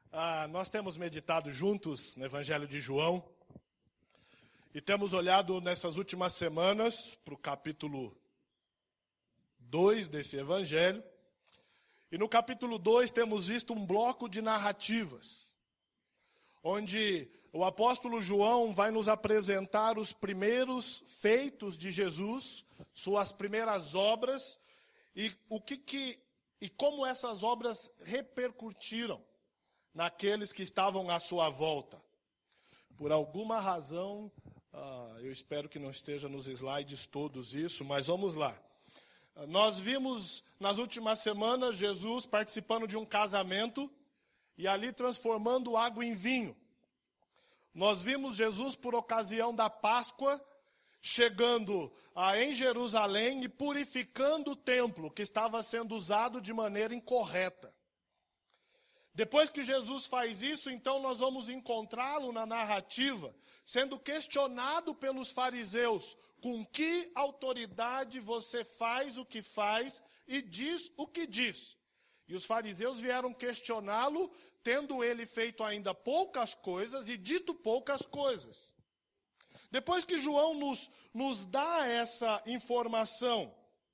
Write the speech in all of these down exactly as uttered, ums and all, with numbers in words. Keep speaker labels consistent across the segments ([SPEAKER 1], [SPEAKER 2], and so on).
[SPEAKER 1] Ah, nós temos meditado juntos no Evangelho de João e temos olhado nessas últimas semanas para o capítulo dois desse Evangelho. E no capítulo dois temos visto um bloco de narrativas, onde o apóstolo João vai nos apresentar os primeiros feitos de Jesus, suas primeiras obras, e, o que que, e como essas obras repercutiram naqueles que estavam à sua volta. Por alguma razão, ah, eu espero que não esteja nos slides todos isso, mas vamos lá. Nós vimos nas últimas semanas Jesus participando de um casamento e ali transformando água em vinho. Nós vimos Jesus por ocasião da Páscoa chegando ah, em Jerusalém e purificando o templo que estava sendo usado de maneira incorreta. Depois que Jesus faz isso, então nós vamos encontrá-lo na narrativa, sendo questionado pelos fariseus, com que autoridade você faz o que faz e diz o que diz. E os fariseus vieram questioná-lo, tendo ele feito ainda poucas coisas e dito poucas coisas. Depois que João nos, nos dá essa informação,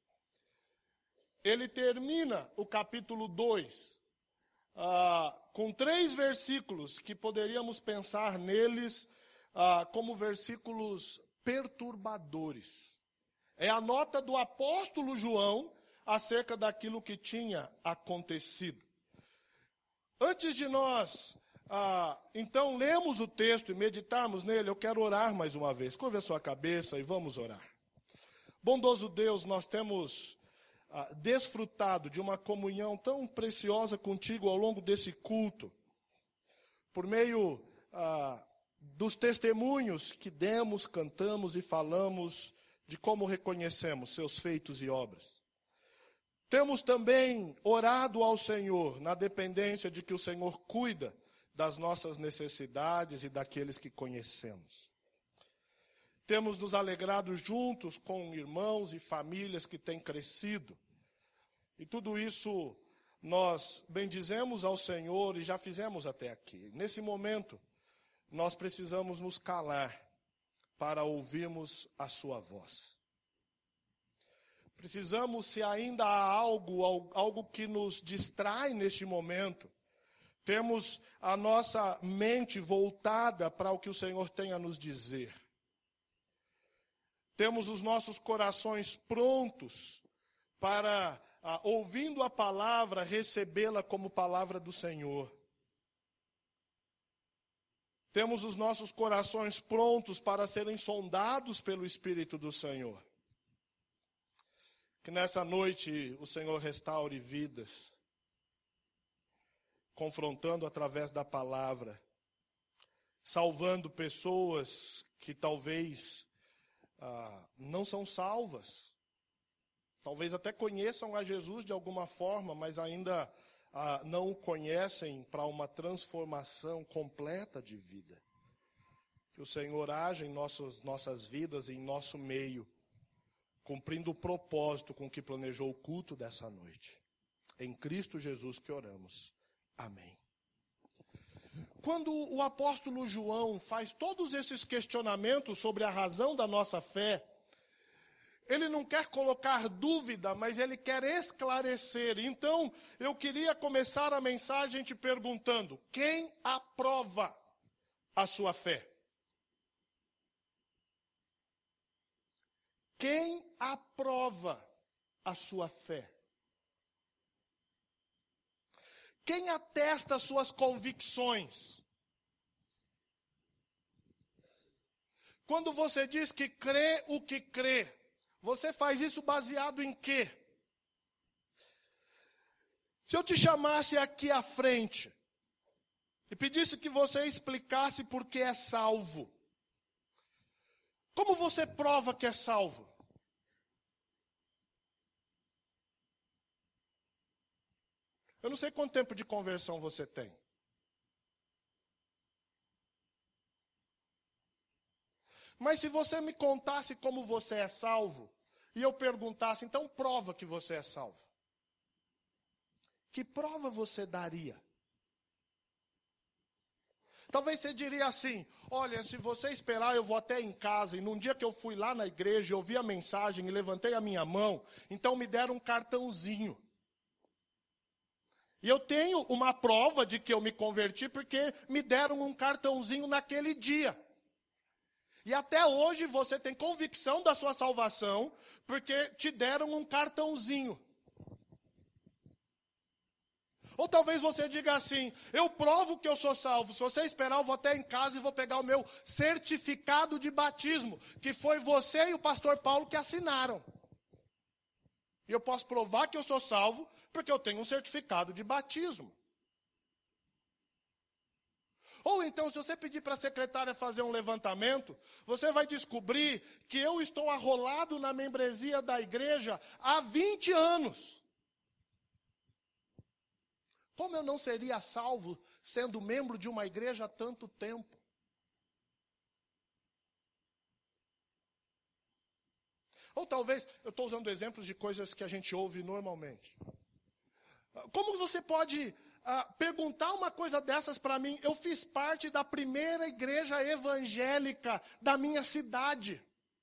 [SPEAKER 1] ele termina o capítulo dois, ah, com três versículos que poderíamos pensar neles ah, como versículos perturbadores. É a nota do apóstolo João acerca daquilo que tinha acontecido. Antes de nós, ah, então, lermos o texto e meditarmos nele, eu quero orar mais uma vez. Curva a sua cabeça e vamos orar. Bondoso Deus, nós temos ah, desfrutado de uma comunhão tão preciosa contigo ao longo desse culto, por meio ah, dos testemunhos que demos, cantamos e falamos de como reconhecemos seus feitos e obras. Temos também orado ao Senhor na dependência de que o Senhor cuida das nossas necessidades e daqueles que conhecemos. Temos nos alegrado juntos com irmãos e famílias que têm crescido. E tudo isso nós bendizemos ao Senhor e já fizemos até aqui. Nesse momento, nós precisamos nos calar para ouvirmos a sua voz. Precisamos, se ainda há algo, algo que nos distrai neste momento, temos a nossa mente voltada para o que o Senhor tem a nos dizer. Temos os nossos corações prontos para, ah, ouvindo a palavra, recebê-la como palavra do Senhor. Temos os nossos corações prontos para serem sondados pelo Espírito do Senhor. Que nessa noite o Senhor restaure vidas, confrontando através da palavra, salvando pessoas que talvez ah, não são salvas, talvez até conheçam a Jesus de alguma forma, mas ainda ah, não o conhecem para uma transformação completa de vida. Que o Senhor haja em nossas, nossas vidas e em nosso meio, cumprindo o propósito com que planejou o culto dessa noite. Em Cristo Jesus que oramos. Amém. Quando o apóstolo João faz todos esses questionamentos sobre a razão da nossa fé, ele não quer colocar dúvida, mas ele quer esclarecer. Então, eu queria começar a mensagem te perguntando: quem aprova a sua fé? Quem aprova a sua fé? Quem atesta as suas convicções? Quando você diz que crê o que crê, você faz isso baseado em quê? Se eu te chamasse aqui à frente e pedisse que você explicasse por que é salvo, como você prova que é salvo? Eu não sei quanto tempo de conversão você tem. Mas se você me contasse como você é salvo, e eu perguntasse, então prova que você é salvo. Que prova você daria? Talvez você diria assim, olha, se você esperar, eu vou até em casa, e num dia que eu fui lá na igreja, eu ouvi a mensagem e levantei a minha mão, então me deram um cartãozinho. E eu tenho uma prova de que eu me converti, porque me deram um cartãozinho naquele dia. E até hoje você tem convicção da sua salvação, porque te deram um cartãozinho. Ou talvez você diga assim, eu provo que eu sou salvo. Se você esperar, eu vou até em casa e vou pegar o meu certificado de batismo, que foi você e o pastor Paulo que assinaram. E eu posso provar que eu sou salvo, porque eu tenho um certificado de batismo. Ou então, se você pedir para a secretária fazer um levantamento, você vai descobrir que eu estou arrolado na membresia da igreja há vinte anos. Como eu não seria salvo sendo membro de uma igreja há tanto tempo? Ou talvez, eu estou usando exemplos de coisas que a gente ouve normalmente. Como você pode ah, perguntar uma coisa dessas para mim? Eu fiz parte da primeira igreja evangélica da minha cidade,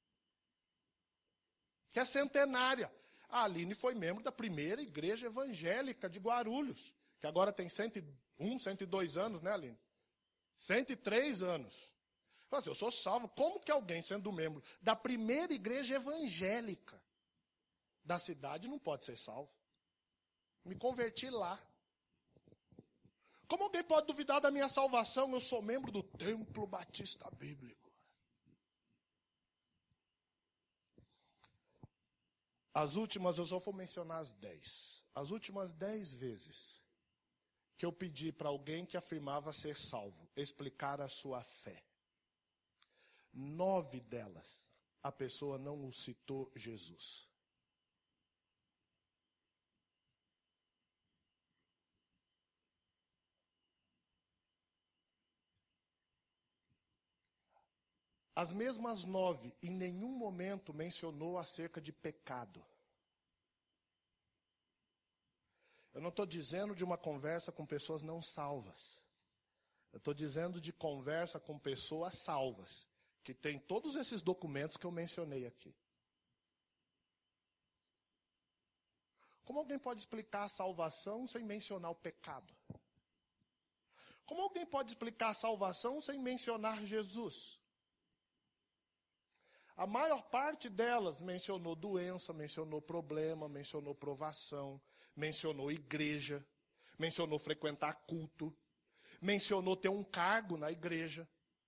[SPEAKER 1] que é centenária. A Aline foi membro da primeira igreja evangélica de Guarulhos, que agora tem cento e um, cento e dois anos, né, Aline? cento e três anos. Mas eu sou salvo. Como que alguém, sendo membro da primeira igreja evangélica da cidade, não pode ser salvo? Me converti lá. Como alguém pode duvidar da minha salvação? Eu sou membro do Templo Batista Bíblico. As últimas, eu só vou mencionar as dez. As últimas dez vezes que eu pedi para alguém que afirmava ser salvo explicar a sua fé. Nove delas, a pessoa não citou Jesus. As mesmas nove, em nenhum momento mencionou acerca de pecado. Eu não estou dizendo de uma conversa com pessoas não salvas. Eu estou dizendo de conversa com pessoas salvas, que tem todos esses documentos que eu mencionei aqui. Como alguém pode explicar a salvação sem mencionar o pecado? Como alguém pode explicar a salvação sem mencionar Jesus? A maior parte delas mencionou doença, mencionou problema, mencionou provação, mencionou igreja, mencionou frequentar culto, mencionou ter um cargo na igreja.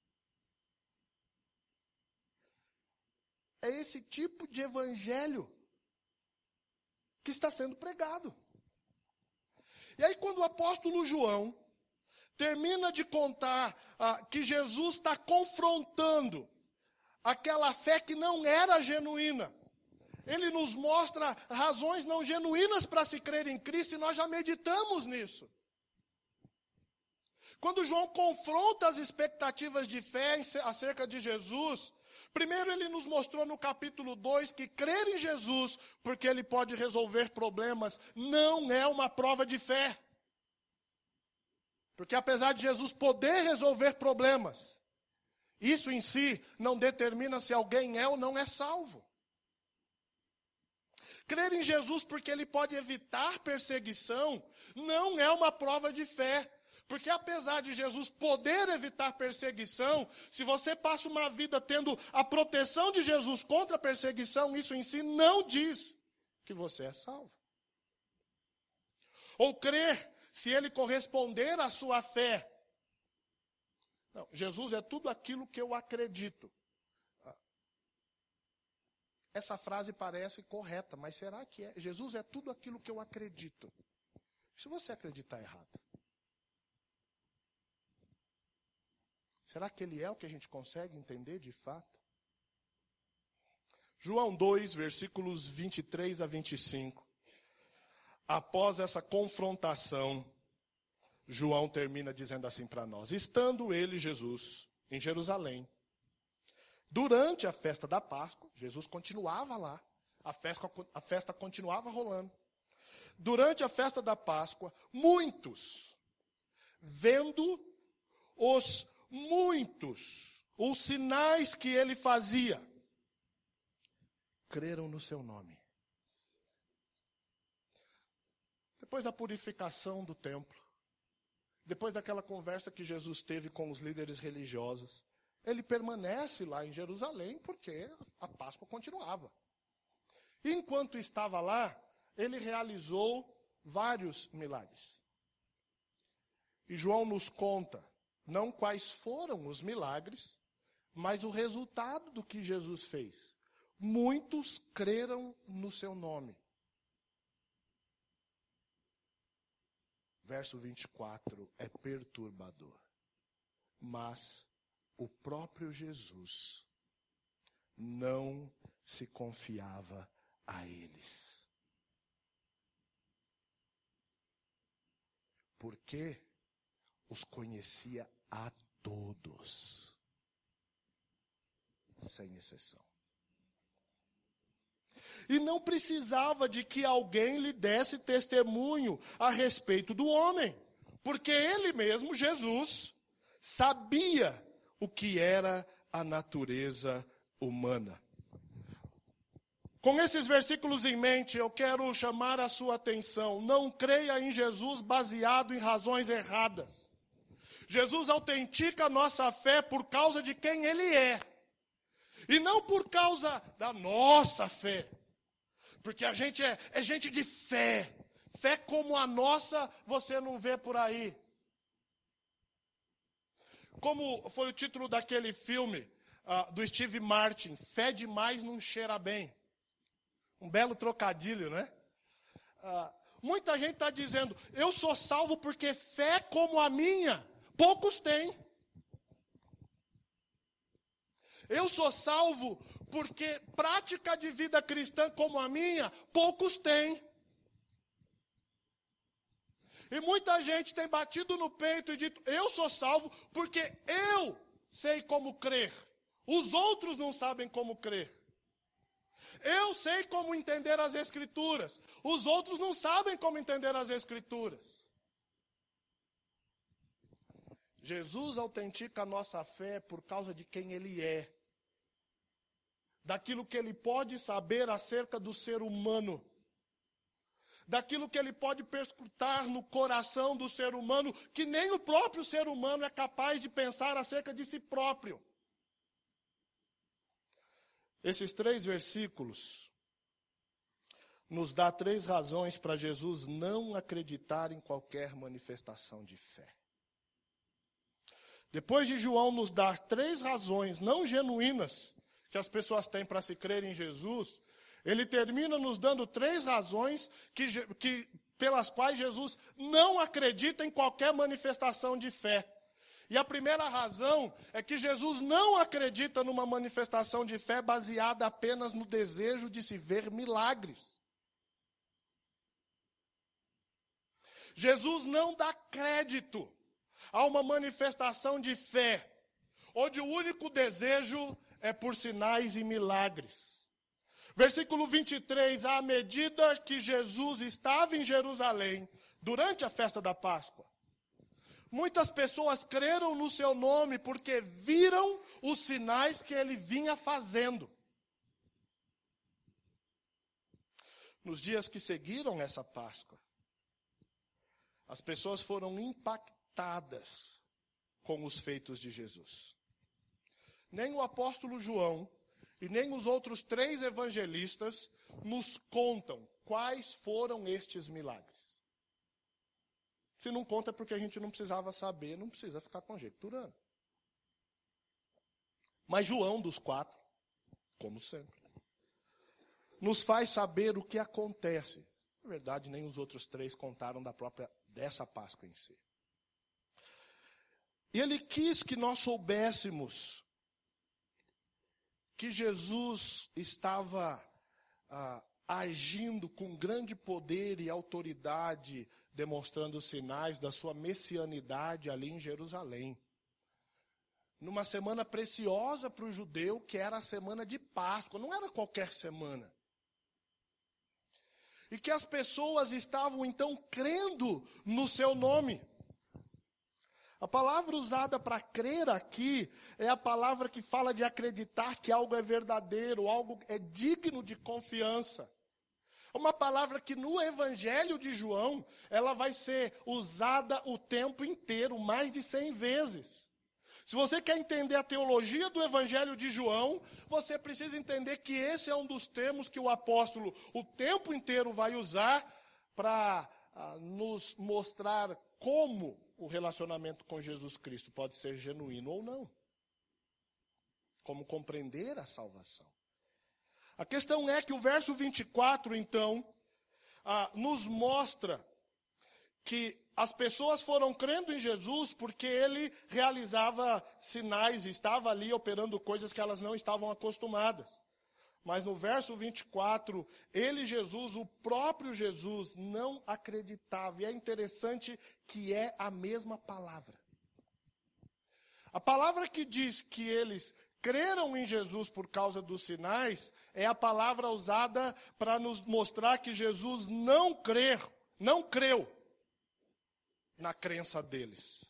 [SPEAKER 1] É esse tipo de evangelho que está sendo pregado. E aí quando o apóstolo João termina de contar ah, que Jesus está confrontando aquela fé que não era genuína, ele nos mostra razões não genuínas para se crer em Cristo, e nós já meditamos nisso. Quando João confronta as expectativas de fé acerca de Jesus, primeiro ele nos mostrou no capítulo dois que crer em Jesus, porque ele pode resolver problemas, não é uma prova de fé. Porque apesar de Jesus poder resolver problemas, isso em si não determina se alguém é ou não é salvo. Crer em Jesus porque ele pode evitar perseguição, não é uma prova de fé. Porque apesar de Jesus poder evitar perseguição, se você passa uma vida tendo a proteção de Jesus contra a perseguição, isso em si não diz que você é salvo. Ou crer, se ele corresponder à sua fé. Não, Jesus é tudo aquilo que eu acredito. Essa frase parece correta, mas será que é? Jesus é tudo aquilo que eu acredito. Se você acreditar errado, será que ele é o que a gente consegue entender de fato? João dois, versículos vinte e três a vinte e cinco. Após essa confrontação, João termina dizendo assim para nós: estando ele, Jesus, em Jerusalém, durante a festa da Páscoa, Jesus continuava lá, a festa, a festa continuava rolando. Durante a festa da Páscoa, muitos, vendo os muitos, os sinais que ele fazia, creram no seu nome. Depois da purificação do templo, depois daquela conversa que Jesus teve com os líderes religiosos, ele permanece lá em Jerusalém porque a Páscoa continuava. E enquanto estava lá, ele realizou vários milagres. E João nos conta, não quais foram os milagres, mas o resultado do que Jesus fez. Muitos creram no seu nome. Verso vinte e quatro é perturbador. Mas o próprio Jesus não se confiava a eles. Porque os conhecia a todos, sem exceção. E não precisava de que alguém lhe desse testemunho a respeito do homem, porque ele mesmo, Jesus, sabia o que era a natureza humana. Com esses versículos em mente, eu quero chamar a sua atenção. Não creia em Jesus baseado em razões erradas. Jesus autentica a nossa fé por causa de quem ele é. E não por causa da nossa fé. Porque a gente é, é gente de fé. Fé como a nossa, você não vê por aí. Como foi o título daquele filme uh, do Steve Martin, Fé demais não cheira bem. Um belo trocadilho, né? Uh, muita gente está dizendo, eu sou salvo porque fé como a minha, poucos têm. Eu sou salvo porque prática de vida cristã como a minha, poucos têm. E muita gente tem batido no peito e dito, eu sou salvo porque eu sei como crer. Os outros não sabem como crer. Eu sei como entender as Escrituras. Os outros não sabem como entender as Escrituras. Jesus autentica a nossa fé por causa de quem ele é. Daquilo que ele pode saber acerca do ser humano. Daquilo que ele pode perscrutar no coração do ser humano, que nem o próprio ser humano é capaz de pensar acerca de si próprio. Esses três versículos nos dá três razões para Jesus não acreditar em qualquer manifestação de fé. Depois de João nos dar três razões não genuínas que as pessoas têm para se crer em Jesus, ele termina nos dando três razões que, que, pelas quais Jesus não acredita em qualquer manifestação de fé. E a primeira razão é que Jesus não acredita numa manifestação de fé baseada apenas no desejo de se ver milagres. Jesus não dá crédito a uma manifestação de fé, onde o único desejo é por sinais e milagres. Versículo vinte e três, à medida que Jesus estava em Jerusalém, durante a festa da Páscoa, muitas pessoas creram no seu nome porque viram os sinais que ele vinha fazendo. Nos dias que seguiram essa Páscoa, as pessoas foram impactadas com os feitos de Jesus. Nem o apóstolo João e nem os outros três evangelistas nos contam quais foram estes milagres. Se não conta é porque a gente não precisava saber, não precisa ficar conjecturando. Mas João, dos quatro, como sempre, nos faz saber o que acontece. Na verdade, nem os outros três contaram da própria, dessa Páscoa em si. E ele quis que nós soubéssemos que Jesus estava ah, agindo com grande poder e autoridade, demonstrando os sinais da sua messianidade ali em Jerusalém. Numa semana preciosa para o judeu, que era a semana de Páscoa, não era qualquer semana. E que as pessoas estavam então crendo no seu nome. A palavra usada para crer aqui é a palavra que fala de acreditar que algo é verdadeiro, algo é digno de confiança. É uma palavra que no Evangelho de João, ela vai ser usada o tempo inteiro, mais de cem vezes. Se você quer entender a teologia do Evangelho de João, você precisa entender que esse é um dos termos que o apóstolo o tempo inteiro vai usar para ah, nos mostrar como o relacionamento com Jesus Cristo pode ser genuíno ou não. Como compreender a salvação. A questão é que o verso vinte e quatro, então, ah, nos mostra que as pessoas foram crendo em Jesus porque ele realizava sinais, estava ali operando coisas que elas não estavam acostumadas. Mas no verso vinte e quatro, ele, Jesus, o próprio Jesus, não acreditava. E é interessante que é a mesma palavra. A palavra que diz que eles creram em Jesus por causa dos sinais é a palavra usada para nos mostrar que Jesus não crer, não creu na crença deles.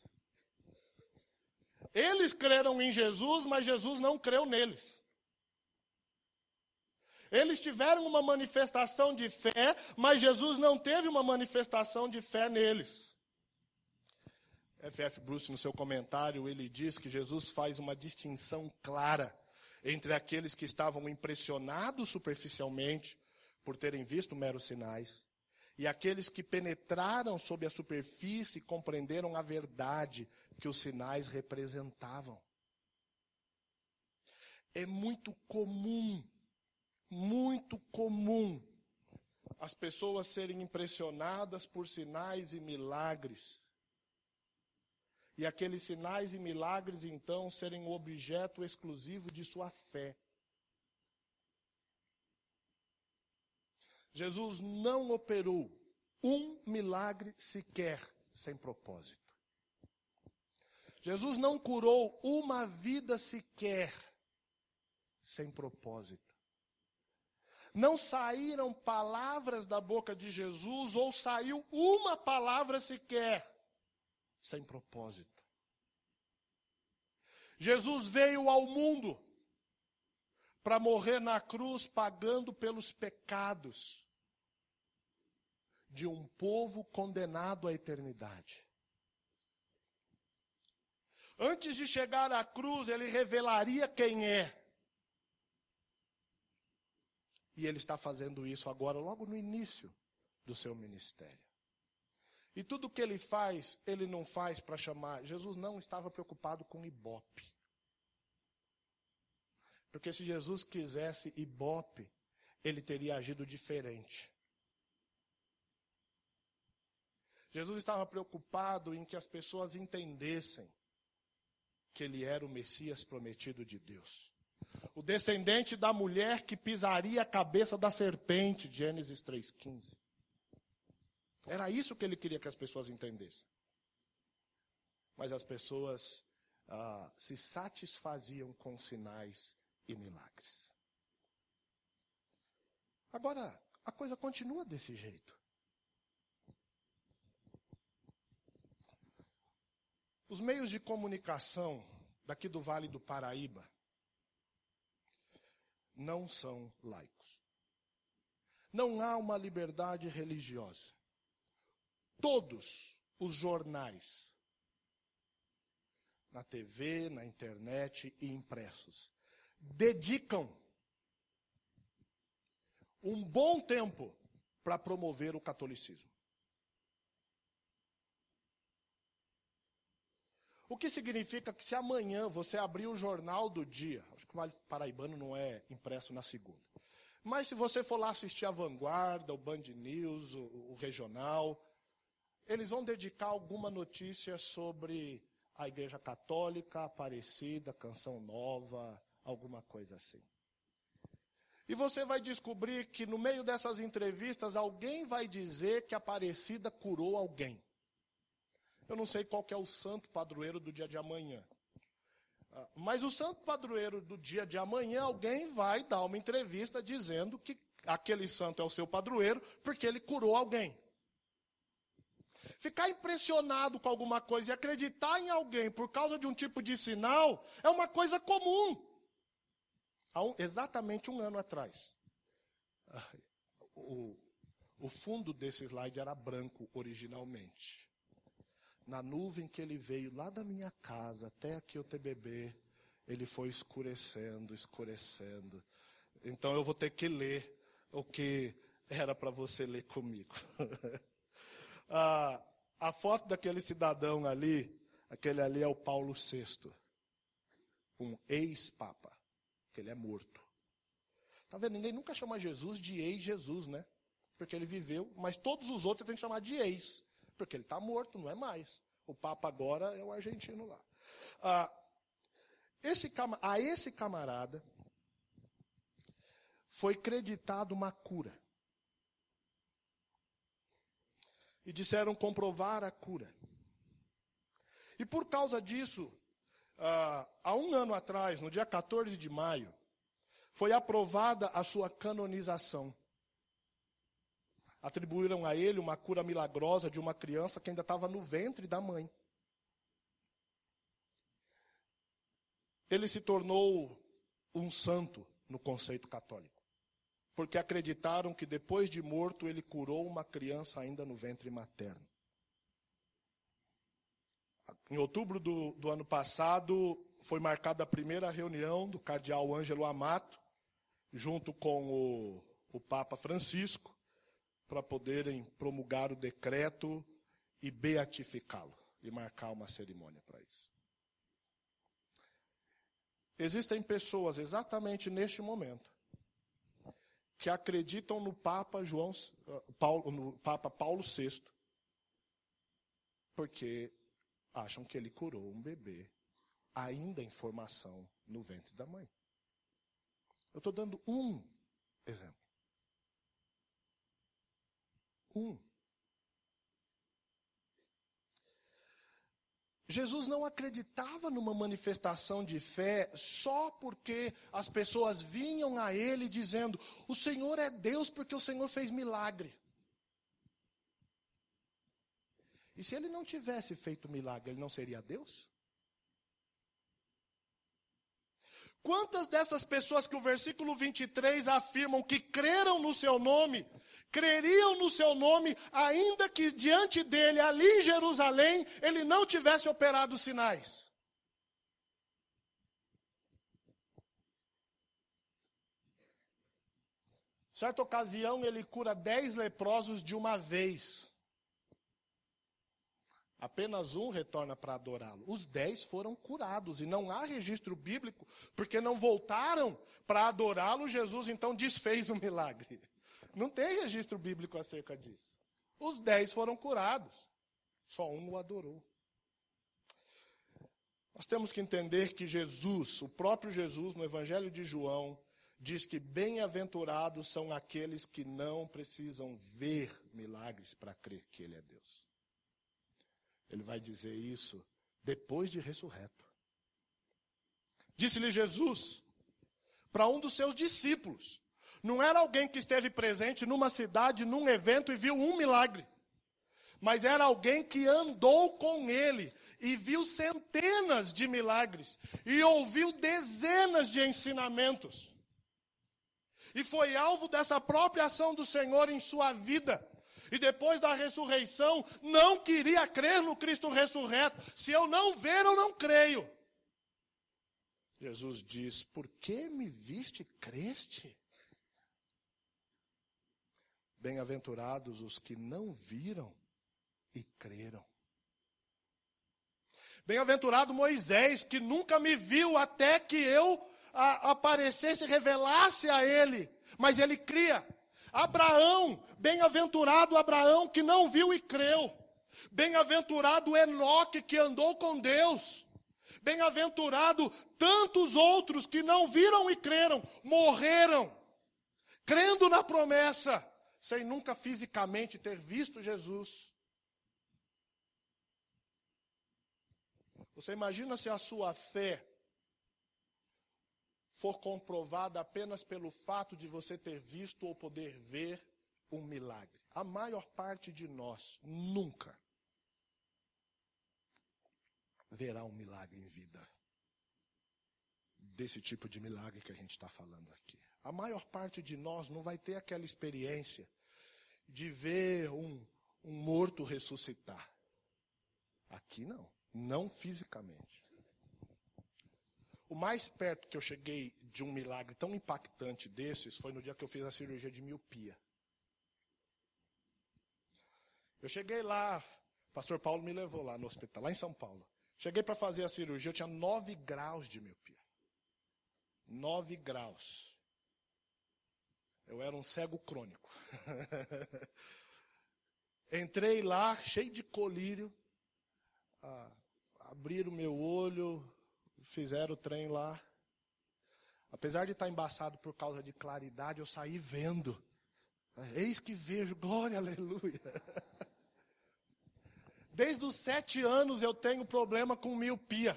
[SPEAKER 1] Eles creram em Jesus, mas Jesus não creu neles. Eles tiveram uma manifestação de fé, mas Jesus não teve uma manifestação de fé neles. F F Bruce, no seu comentário, ele diz que Jesus faz uma distinção clara entre aqueles que estavam impressionados superficialmente por terem visto meros sinais e aqueles que penetraram sob a superfície e compreenderam a verdade que os sinais representavam. É muito comum Muito comum as pessoas serem impressionadas por sinais e milagres. E aqueles sinais e milagres, então, serem o objeto exclusivo de sua fé. Jesus não operou um milagre sequer sem propósito. Jesus não curou uma vida sequer sem propósito. Não saíram palavras da boca de Jesus, ou saiu uma palavra sequer, sem propósito. Jesus veio ao mundo para morrer na cruz, pagando pelos pecados de um povo condenado à eternidade. Antes de chegar à cruz, ele revelaria quem é. E ele está fazendo isso agora, logo no início do seu ministério. E tudo que ele faz, ele não faz para chamar. Jesus não estava preocupado com ibope. Porque se Jesus quisesse ibope, ele teria agido diferente. Jesus estava preocupado em que as pessoas entendessem que ele era o Messias prometido de Deus. O descendente da mulher que pisaria a cabeça da serpente, Gênesis três, quinze. Era isso que ele queria que as pessoas entendessem. Mas as pessoas ah, se satisfaziam com sinais e milagres. Agora, a coisa continua desse jeito. Os meios de comunicação daqui do Vale do Paraíba não são laicos. Não há uma liberdade religiosa. Todos os jornais, na T V, na internet e impressos, dedicam um bom tempo para promover o catolicismo. O que significa que se amanhã você abrir o jornal do dia, acho que o Vale Paraibano não é impresso na segunda, mas se você for lá assistir a Vanguarda, o Band News, o, o Regional, eles vão dedicar alguma notícia sobre a Igreja Católica, Aparecida, Canção Nova, alguma coisa assim. E você vai descobrir que no meio dessas entrevistas alguém vai dizer que a Aparecida curou alguém. Eu não sei qual que é o santo padroeiro do dia de amanhã. Mas o santo padroeiro do dia de amanhã, alguém vai dar uma entrevista dizendo que aquele santo é o seu padroeiro porque ele curou alguém. Ficar impressionado com alguma coisa e acreditar em alguém por causa de um tipo de sinal é uma coisa comum. Há um, exatamente um ano atrás, o, o fundo desse slide era branco originalmente. Na nuvem que ele veio lá da minha casa até aqui o T B B, ele foi escurecendo, escurecendo. Então eu vou ter que ler o que era para você ler comigo. a, a foto daquele cidadão ali, aquele ali é o Paulo sexto, um ex-papa. Que ele é morto. Tá vendo? Ninguém nunca chama Jesus de ex-Jesus, né? Porque ele viveu, mas todos os outros tem que chamar de ex, porque ele está morto, não é mais. O Papa agora é o argentino lá. Ah, esse, a esse camarada foi creditado uma cura. E disseram comprovar a cura. E por causa disso, Uh, há um ano atrás, no dia quatorze de maio, foi aprovada a sua canonização. Atribuíram a ele uma cura milagrosa de uma criança que ainda estava no ventre da mãe. Ele se tornou um santo no conceito católico, porque acreditaram que depois de morto ele curou uma criança ainda no ventre materno. Em outubro do, do ano passado, foi marcada a primeira reunião do cardeal Ângelo Amato, junto com o, o Papa Francisco, para poderem promulgar o decreto e beatificá-lo, e marcar uma cerimônia para isso. Existem pessoas, exatamente neste momento, que acreditam no Papa, João, Paulo, no Papa Paulo sexto, porque acham que ele curou um bebê, ainda em formação no ventre da mãe. Eu estou dando um exemplo. Um. Jesus não acreditava numa manifestação de fé só porque as pessoas vinham a ele dizendo: o Senhor é Deus porque o Senhor fez milagre. E se ele não tivesse feito milagre, ele não seria Deus? Quantas dessas pessoas que o versículo vinte e três afirmam que creram no seu nome, creriam no seu nome, ainda que diante dele, ali em Jerusalém, ele não tivesse operado sinais? Certa ocasião, ele cura dez leprosos de uma vez. Apenas um retorna para adorá-lo. Os dez foram curados e não há registro bíblico, porque não voltaram para adorá-lo. Jesus então desfez o milagre. Não tem registro bíblico acerca disso. Os dez foram curados, só um o adorou. Nós temos que entender que Jesus, o próprio Jesus, no Evangelho de João, diz que bem-aventurados são aqueles que não precisam ver milagres para crer que Ele é Deus. Ele vai dizer isso depois de ressurreto. Disse-lhe Jesus para um dos seus discípulos. Não era alguém que esteve presente numa cidade, num evento e viu um milagre. Mas era alguém que andou com ele e viu centenas de milagres. E ouviu dezenas de ensinamentos. E foi alvo dessa própria ação do Senhor em sua vida. E depois da ressurreição, não queria crer no Cristo ressurreto. Se eu não ver, eu não creio. Jesus diz: por que me viste, creste? Bem-aventurados os que não viram e creram. Bem-aventurado Moisés, que nunca me viu até que eu a, aparecesse e revelasse a ele. Mas ele cria. Abraão, bem-aventurado Abraão, que não viu e creu. Bem-aventurado Enoque, que andou com Deus. Bem-aventurado tantos outros que não viram e creram, morreram, crendo na promessa, sem nunca fisicamente ter visto Jesus. Você imagina se a sua fé for comprovada apenas pelo fato de você ter visto ou poder ver um milagre. A maior parte de nós nunca verá um milagre em vida. Desse tipo de milagre que a gente está falando aqui. A maior parte de nós não vai ter aquela experiência de ver um, um morto ressuscitar. Aqui não, não fisicamente. O mais perto que eu cheguei de um milagre tão impactante desses foi no dia que eu fiz a cirurgia de miopia. Eu cheguei lá, o pastor Paulo me levou lá no hospital, lá em São Paulo. Cheguei para fazer a cirurgia, eu tinha nove graus de miopia. Nove graus. Eu era um cego crônico. Entrei lá, cheio de colírio. Ah, abriram o meu olho, fizeram o trem lá. Apesar de estar embaçado por causa de claridade, eu saí vendo. Eis que vejo, glória, aleluia. Desde os sete anos eu tenho problema com miopia.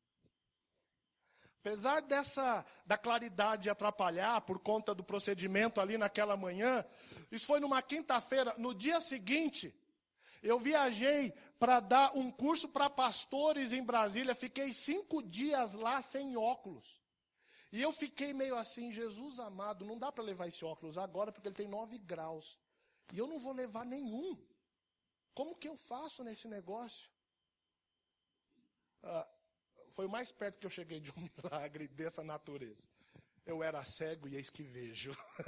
[SPEAKER 1] Apesar dessa, da claridade atrapalhar por conta do procedimento ali naquela manhã, isso foi numa quinta-feira. No dia seguinte, eu viajei para dar um curso para pastores em Brasília. Fiquei cinco dias lá sem óculos. E eu fiquei meio assim, Jesus amado, não dá para levar esse óculos agora porque ele tem nove graus. E eu não vou levar nenhum. Como que eu faço nesse negócio? Ah, foi o mais perto que eu cheguei de um milagre dessa natureza. Eu era cego e eis que vejo.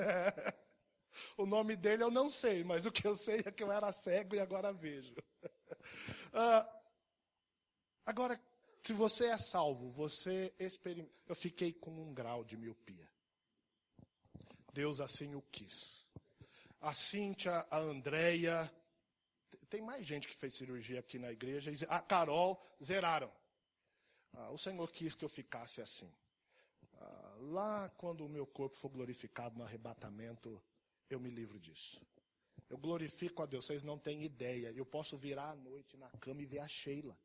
[SPEAKER 1] O nome dele eu não sei, mas o que eu sei é que eu era cego e agora vejo. Ah, agora, se você é salvo, você experimenta. Eu fiquei com um grau de miopia. Deus assim o quis. A Cíntia, a Andréia, tem mais gente que fez cirurgia aqui na igreja. A Carol, zeraram. Ah, o Senhor quis que eu ficasse assim. Ah, lá quando o meu corpo for glorificado no arrebatamento, eu me livro disso. Eu glorifico a Deus, vocês não têm ideia. Eu posso virar à noite na cama e ver a Sheila.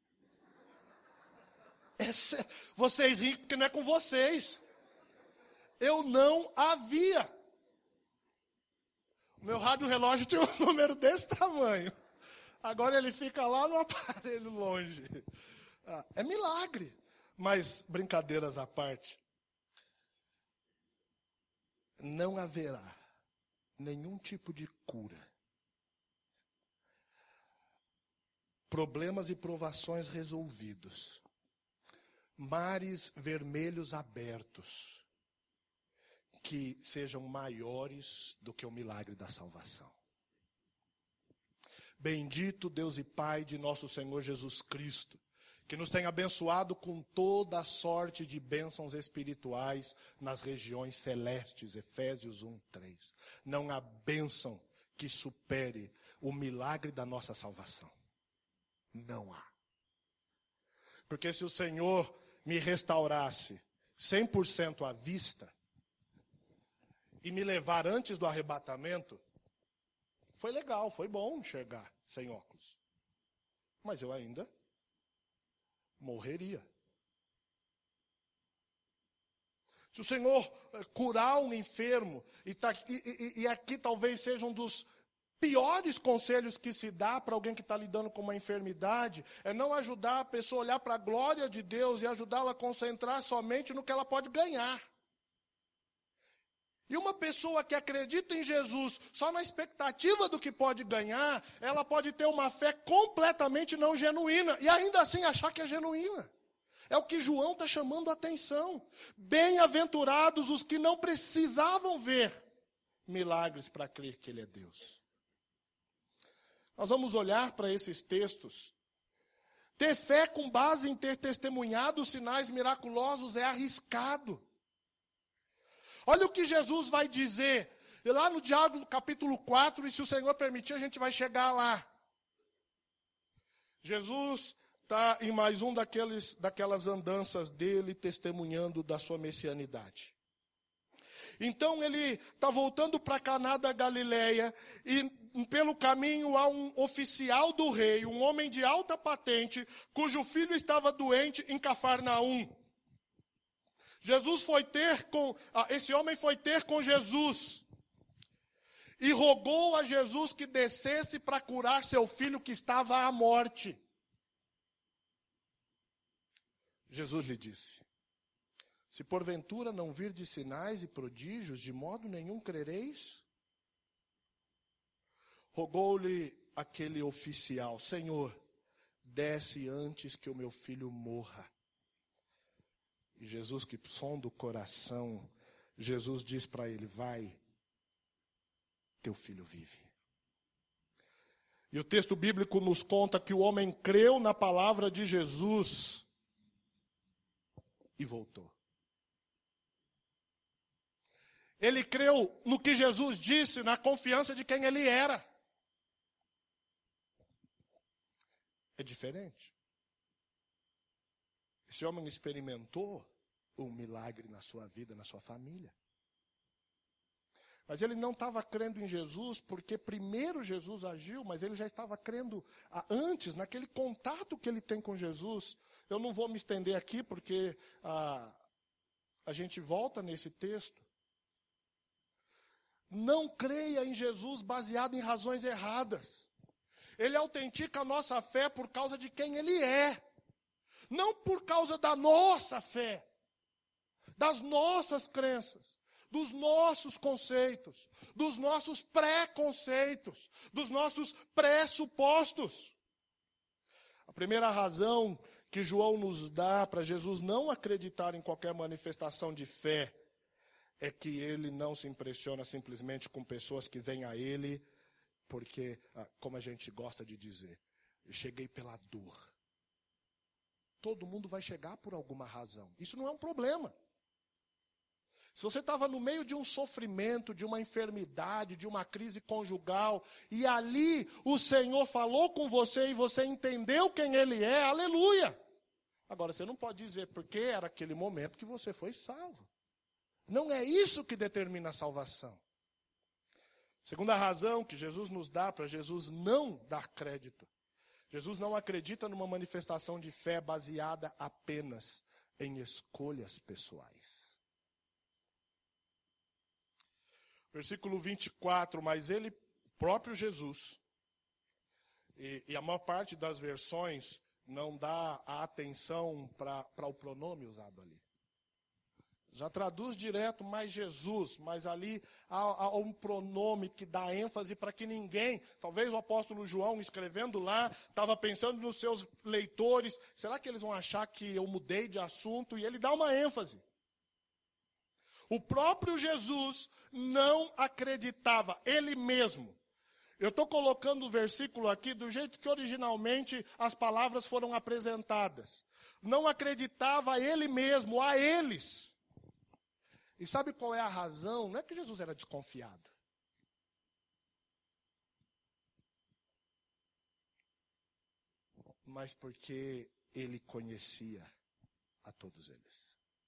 [SPEAKER 1] Essa, vocês riem porque não é com vocês. Eu não havia. O meu rádio relógio tinha um número desse tamanho. Agora ele fica lá no aparelho longe. Ah, é milagre. Mas, brincadeiras à parte, não haverá nenhum tipo de cura. Problemas e provações resolvidos. Mares vermelhos abertos. Que sejam maiores do que o milagre da salvação. Bendito Deus e Pai de nosso Senhor Jesus Cristo, que nos tem abençoado com toda a sorte de bênçãos espirituais nas regiões celestes, Efésios um, três. Não há bênção que supere o milagre da nossa salvação. Não há. Porque se o Senhor me restaurasse cem por cento à vista, e me levar antes do arrebatamento, foi legal, foi bom enxergar sem óculos. Mas eu ainda morreria. Se o Senhor curar um enfermo, e, tá, e, e, e aqui talvez seja um dos piores conselhos que se dá para alguém que está lidando com uma enfermidade, é não ajudar a pessoa a olhar para a glória de Deus e ajudá-la a concentrar somente no que ela pode ganhar. E uma pessoa que acredita em Jesus só na expectativa do que pode ganhar, ela pode ter uma fé completamente não genuína e ainda assim achar que é genuína. É o que João está chamando a atenção. Bem-aventurados os que não precisavam ver milagres para crer que Ele é Deus. Nós vamos olhar para esses textos. Ter fé com base em ter testemunhado sinais miraculosos é arriscado. Olha o que Jesus vai dizer, e lá no Diálogo, capítulo quatro, e se o Senhor permitir, a gente vai chegar lá. Jesus está em mais um daqueles, daquelas andanças dele, testemunhando da sua messianidade. Então ele está voltando para Caná da Galileia, e pelo caminho há um oficial do rei, um homem de alta patente, cujo filho estava doente em Cafarnaum. Jesus foi ter com, esse homem foi ter com Jesus e rogou a Jesus que descesse para curar seu filho que estava à morte. Jesus lhe disse: se porventura não virdes sinais e prodígios, de modo nenhum crereis? Rogou-lhe aquele oficial: Senhor, desce antes que o meu filho morra. E Jesus, que sonda o coração, Jesus diz para ele: vai, teu filho vive. E o texto bíblico nos conta que o homem creu na palavra de Jesus e voltou. Ele creu no que Jesus disse, na confiança de quem ele era. É diferente. Esse homem experimentou um milagre na sua vida, na sua família. Mas ele não estava crendo em Jesus porque primeiro Jesus agiu, mas ele já estava crendo antes, naquele contato que ele tem com Jesus. Eu não vou me estender aqui porque ah, a gente volta nesse texto. Não creia em Jesus baseado em razões erradas. Ele autentica a nossa fé por causa de quem ele é. Não por causa da nossa fé, das nossas crenças, dos nossos conceitos, dos nossos pré-conceitos, dos nossos pressupostos. A primeira razão que João nos dá para Jesus não acreditar em qualquer manifestação de fé é que ele não se impressiona simplesmente com pessoas que vêm a ele, porque, como a gente gosta de dizer, eu cheguei pela dor. Todo mundo vai chegar por alguma razão. Isso não é um problema. Se você estava no meio de um sofrimento, de uma enfermidade, de uma crise conjugal, e ali o Senhor falou com você e você entendeu quem Ele é, aleluia. Agora, você não pode dizer porque era aquele momento que você foi salvo. Não é isso que determina a salvação. Segunda razão que Jesus nos dá para Jesus não dar crédito. Jesus não acredita numa manifestação de fé baseada apenas em escolhas pessoais. Versículo vinte e quatro, mas ele, próprio Jesus, e, e a maior parte das versões não dá a atenção para o pronome usado ali. Já traduz direto, mas Jesus, mas ali há, há um pronome que dá ênfase para que ninguém, talvez o apóstolo João escrevendo lá, estava pensando nos seus leitores, será que eles vão achar que eu mudei de assunto? E ele dá uma ênfase. O próprio Jesus não acreditava, ele mesmo. Eu estou colocando o versículo aqui do jeito que originalmente as palavras foram apresentadas. Não acreditava ele mesmo, a eles. E sabe qual é a razão? Não é que Jesus era desconfiado. Mas porque ele conhecia a todos eles.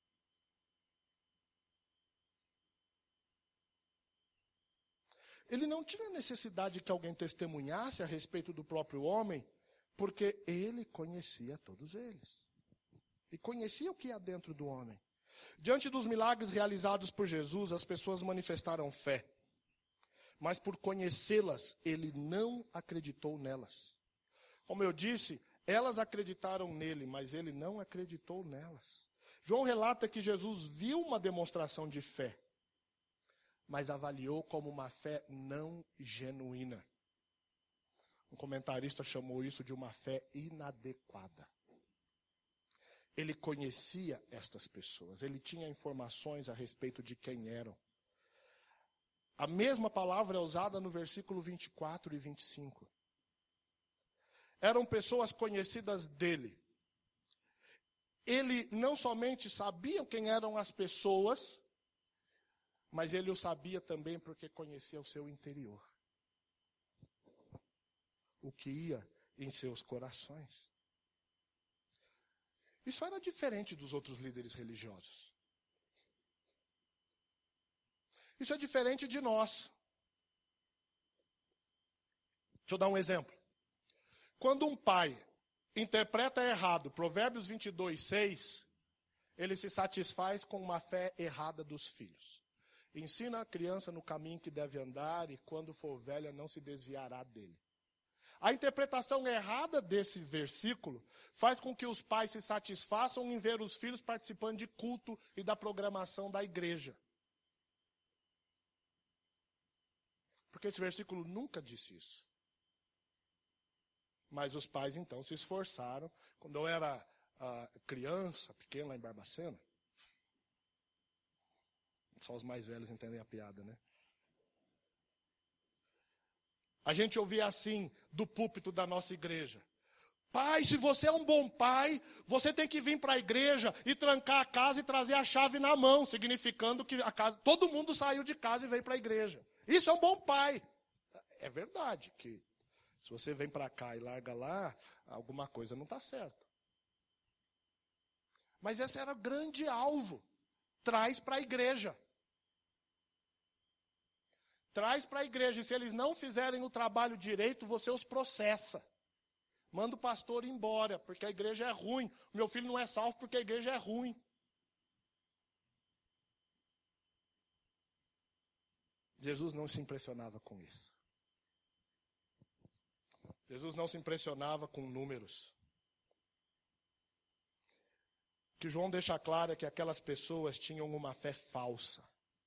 [SPEAKER 1] Ele não tinha necessidade que alguém testemunhasse a respeito do próprio homem, porque ele conhecia todos eles. E conhecia o que há dentro do homem. Diante dos milagres realizados por Jesus, as pessoas manifestaram fé. Mas por conhecê-las, ele não acreditou nelas. Como eu disse, elas acreditaram nele, mas ele não acreditou nelas. João relata que Jesus viu uma demonstração de fé, mas avaliou como uma fé não genuína. Um comentarista chamou isso de uma fé inadequada. Ele conhecia estas pessoas, ele tinha informações a respeito de quem eram. A mesma palavra é usada no versículo vinte e quatro e vinte e cinco. Eram pessoas conhecidas dele. Ele não somente sabia quem eram as pessoas, mas ele o sabia também porque conhecia o seu interior. O que ia em seus corações. Isso era diferente dos outros líderes religiosos. Isso é diferente de nós. Deixa eu dar um exemplo. Quando um pai interpreta errado Provérbios vinte e dois, seis, ele se satisfaz com uma fé errada dos filhos. Ensina a criança no caminho que deve andar e quando for velha não se desviará dele. A interpretação errada desse versículo faz com que os pais se satisfaçam em ver os filhos participando de culto e da programação da igreja. Porque esse versículo nunca disse isso. Mas os pais, então, se esforçaram. Quando eu era uh, criança, pequeno, lá em Barbacena, só os mais velhos entendem a piada, né? A gente ouvia assim, do púlpito da nossa igreja. Pai, se você é um bom pai, você tem que vir para a igreja e trancar a casa e trazer a chave na mão, significando que a casa, todo mundo saiu de casa e veio para a igreja. Isso é um bom pai. É verdade que se você vem para cá e larga lá, alguma coisa não está certa. Mas esse era o grande alvo. Traz para a igreja. Traz para a igreja. E se eles não fizerem o trabalho direito, você os processa. Manda o pastor embora, porque a igreja é ruim. O meu filho não é salvo porque a igreja é ruim. Jesus não se impressionava com isso. Jesus não se impressionava com números. O que João deixa claro é que aquelas pessoas tinham uma fé falsa.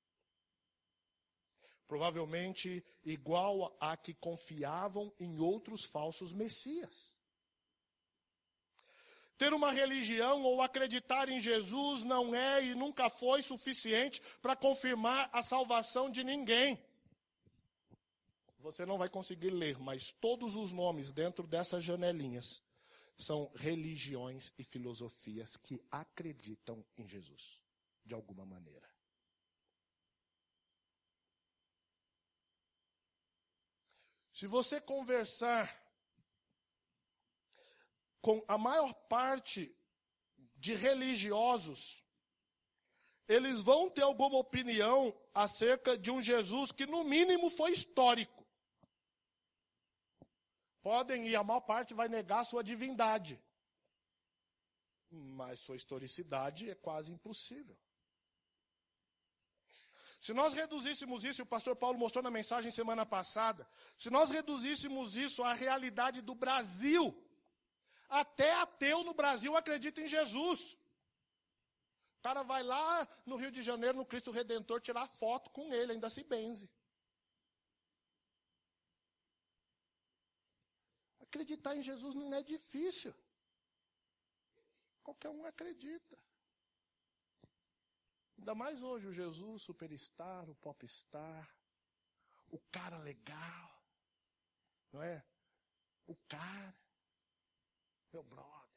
[SPEAKER 1] Provavelmente igual a que confiavam em outros falsos messias. Ter uma religião ou acreditar em Jesus não é e nunca foi suficiente para confirmar a salvação de ninguém. Você não vai conseguir ler, mas todos os nomes dentro dessas janelinhas são religiões e filosofias que acreditam em Jesus, de alguma maneira. Se você conversar com a maior parte de religiosos, eles vão ter alguma opinião acerca de um Jesus que no mínimo foi histórico. Podem, e a maior parte vai negar sua divindade. Mas sua historicidade é quase impossível. Se nós reduzíssemos isso, e o pastor Paulo mostrou na mensagem semana passada, se nós reduzíssemos isso à realidade do Brasil, até ateu no Brasil acredita em Jesus. O cara vai lá no Rio de Janeiro, no Cristo Redentor, tirar foto com ele, ainda se benze. Acreditar em Jesus não é difícil. Qualquer um acredita. Ainda mais hoje, o Jesus superstar, o popstar, o cara legal, não é? O cara, meu brother.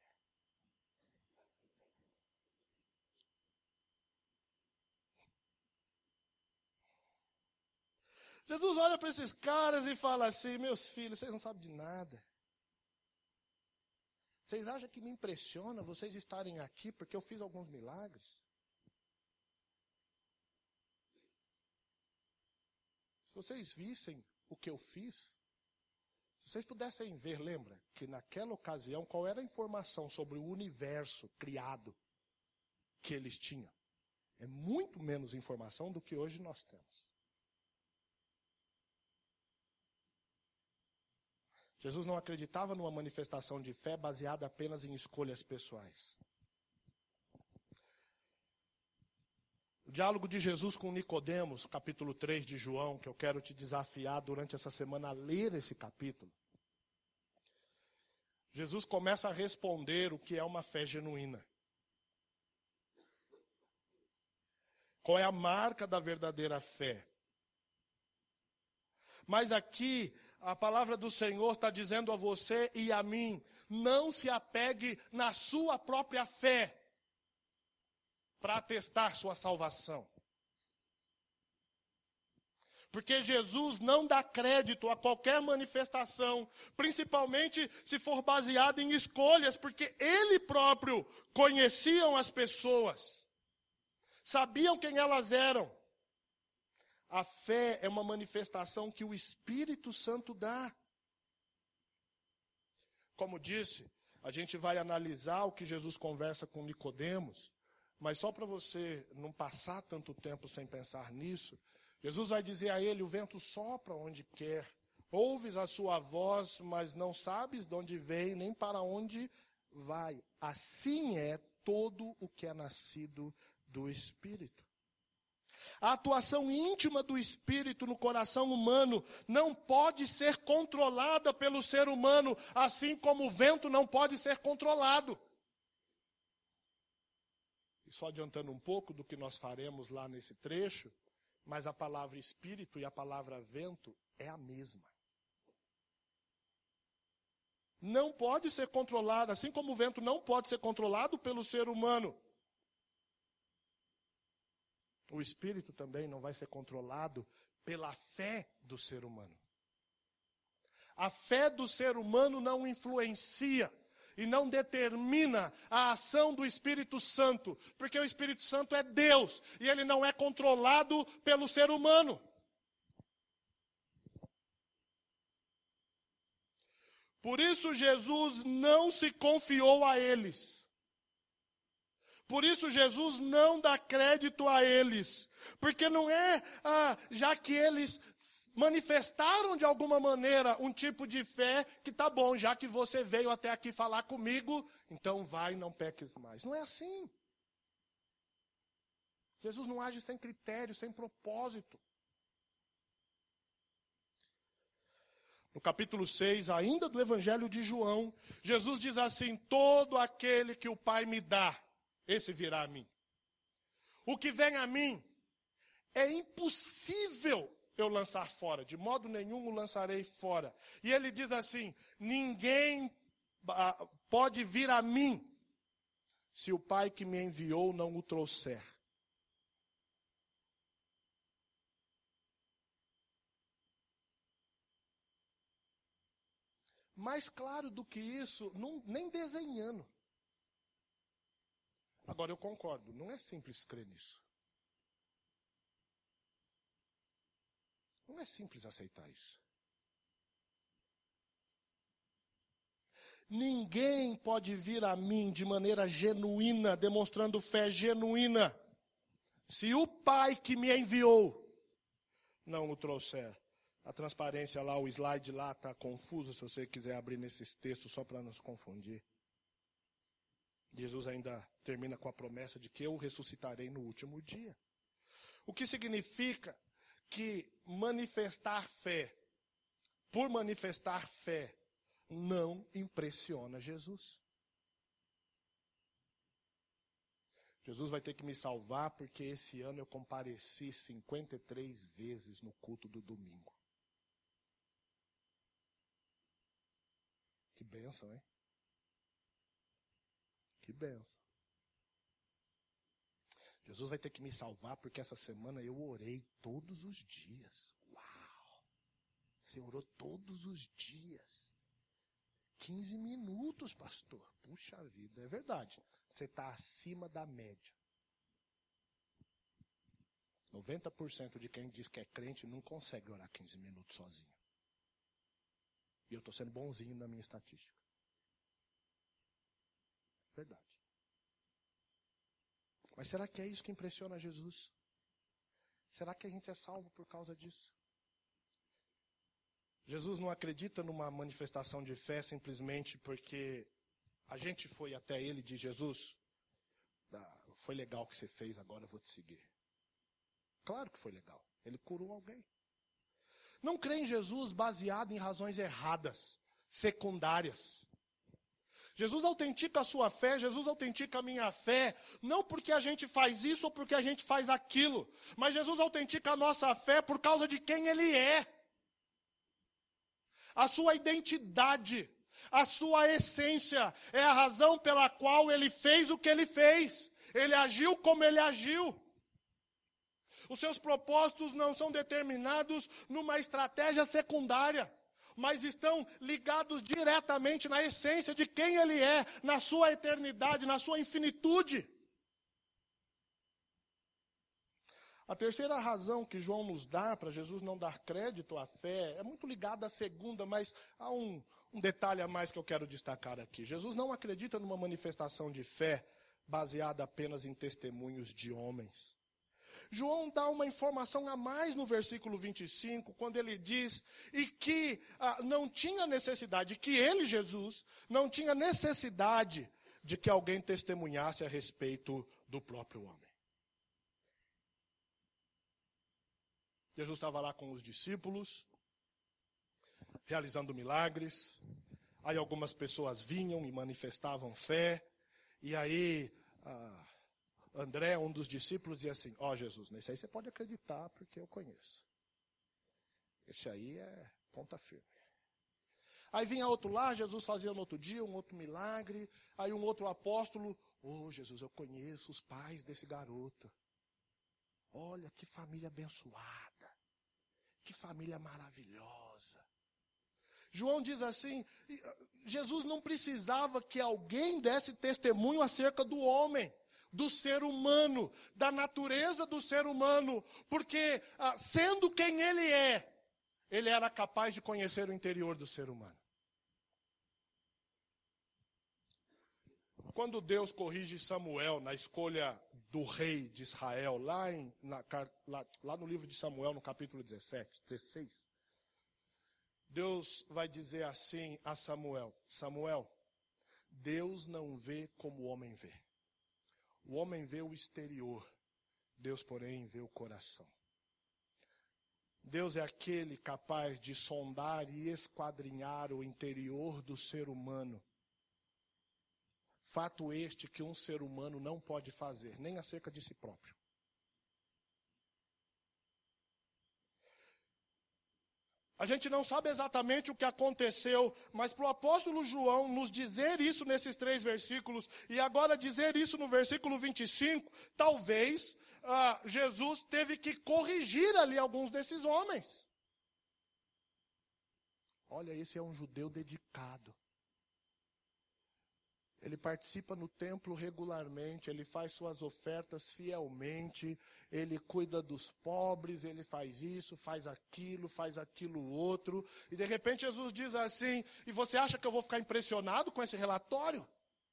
[SPEAKER 1] Jesus olha para esses caras e fala assim, meus filhos, vocês não sabem de nada. Vocês acham que me impressiona vocês estarem aqui porque eu fiz alguns milagres? Se vocês vissem o que eu fiz, se vocês pudessem ver, lembra que naquela ocasião, qual era a informação sobre o universo criado que eles tinham? É muito menos informação do que hoje nós temos. Jesus não acreditava numa manifestação de fé baseada apenas em escolhas pessoais. O diálogo de Jesus com Nicodemos, capítulo três de João, que eu quero te desafiar durante essa semana a ler esse capítulo. Jesus começa a responder o que é uma fé genuína. Qual é a marca da verdadeira fé? Mas aqui, a palavra do Senhor está dizendo a você e a mim, não se apegue na sua própria fé para atestar sua salvação. Porque Jesus não dá crédito a qualquer manifestação, principalmente se for baseado em escolhas, porque Ele próprio conheciam as pessoas, sabiam quem elas eram. A fé é uma manifestação que o Espírito Santo dá. Como disse, a gente vai analisar o que Jesus conversa com Nicodemos, mas só para você não passar tanto tempo sem pensar nisso, Jesus vai dizer a ele, o vento sopra onde quer, Ouves a sua voz, mas não sabes de onde vem, nem para onde vai. Assim é todo o que é nascido do Espírito. A atuação íntima do Espírito no coração humano não pode ser controlada pelo ser humano, assim como o vento não pode ser controlado. E só adiantando um pouco do que nós faremos lá nesse trecho, mas a palavra Espírito e a palavra vento é a mesma. Não pode ser controlada, assim como o vento não pode ser controlado pelo ser humano. O Espírito também não vai ser controlado pela fé do ser humano. A fé do ser humano não influencia e não determina a ação do Espírito Santo, porque o Espírito Santo é Deus e ele não é controlado pelo ser humano. Por isso Jesus não se confiou a eles. Por isso Jesus não dá crédito a eles. Porque não é, ah, já que eles manifestaram de alguma maneira um tipo de fé, que tá bom, já que você veio até aqui falar comigo, então vai e não peques mais. Não é assim. Jesus não age sem critério, sem propósito. No capítulo seis, ainda do Evangelho de João, Jesus diz assim: todo aquele que o Pai me dá, esse virá a mim. O que vem a mim, é impossível eu lançar fora, de modo nenhum o lançarei fora. E ele diz assim: ninguém pode vir a mim, se o Pai que me enviou não o trouxer. Mais claro do que isso, não, nem desenhando. Agora eu concordo, não é simples crer nisso. Não é simples aceitar isso. Ninguém pode vir a mim de maneira genuína, demonstrando fé genuína, se o Pai que me enviou não o trouxer. A transparência lá, o slide lá está confuso, se você quiser abrir nesses textos só para nos confundir. Jesus ainda termina com a promessa de que eu ressuscitarei no último dia. O que significa que manifestar fé, por manifestar fé, não impressiona Jesus. Jesus vai ter que me salvar porque esse ano eu compareci cinquenta e três vezes no culto do domingo. Que bênção, hein? Que bênção. Jesus vai ter que me salvar porque essa semana eu orei todos os dias. Uau! Você orou todos os dias. quinze minutos, pastor. Puxa vida, é verdade. Você está acima da média. noventa por cento de quem diz que é crente não consegue orar quinze minutos sozinho. E eu estou sendo bonzinho na minha estatística. Verdade. Mas será que é isso que impressiona Jesus? Será que a gente é salvo por causa disso? Jesus não acredita numa manifestação de fé simplesmente porque a gente foi até ele e diz: Jesus, foi legal o que você fez, agora eu vou te seguir. Claro que foi legal. Ele curou alguém. Não crê em Jesus baseado em razões erradas, secundárias. Jesus autentica a sua fé, Jesus autentica a minha fé, não porque a gente faz isso ou porque a gente faz aquilo, mas Jesus autentica a nossa fé por causa de quem Ele é. A sua identidade, a sua essência, é a razão pela qual Ele fez o que Ele fez. Ele agiu como Ele agiu. Os seus propósitos não são determinados numa estratégia secundária, mas estão ligados diretamente na essência de quem Ele é, na sua eternidade, na sua infinitude. A terceira razão que João nos dá para Jesus não dar crédito à fé é muito ligada à segunda, mas há um, um detalhe a mais que eu quero destacar aqui. Jesus não acredita numa manifestação de fé baseada apenas em testemunhos de homens. João dá uma informação a mais no versículo vinte e cinco, quando ele diz e que ah, não tinha necessidade, que ele, Jesus, não tinha necessidade de que alguém testemunhasse a respeito do próprio homem. Jesus estava lá com os discípulos, realizando milagres. Aí algumas pessoas vinham e manifestavam fé. E aí ah, André, um dos discípulos, dizia assim: ó, Jesus, nesse aí você pode acreditar porque eu conheço. Esse aí é ponta firme. Aí vinha outro lá, Jesus fazia no outro dia um outro milagre. Aí um outro apóstolo: ô, oh, Jesus, eu conheço os pais desse garoto. Olha que família abençoada. Que família maravilhosa. João diz assim, Jesus não precisava que alguém desse testemunho acerca do homem, do ser humano, da natureza do ser humano, porque sendo quem ele é, ele era capaz de conhecer o interior do ser humano. Quando Deus corrige Samuel na escolha do rei de Israel, lá, em, na, lá, lá no livro de Samuel, no capítulo dezessete, dezesseis, Deus vai dizer assim a Samuel: Samuel, Deus não vê como o homem vê. O homem vê o exterior, Deus, porém, vê o coração. Deus é aquele capaz de sondar e esquadrinhar o interior do ser humano. Fato este que um ser humano não pode fazer, nem acerca de si próprio. A gente não sabe exatamente o que aconteceu, mas para o apóstolo João nos dizer isso nesses três versículos, e agora dizer isso no versículo vinte e cinco, talvez ah, Jesus teve que corrigir ali alguns desses homens. Olha, esse é um judeu dedicado. Ele participa no templo regularmente, ele faz suas ofertas fielmente, ele cuida dos pobres, ele faz isso, faz aquilo, faz aquilo outro. E de repente Jesus diz assim: e você acha que eu vou ficar impressionado com esse relatório?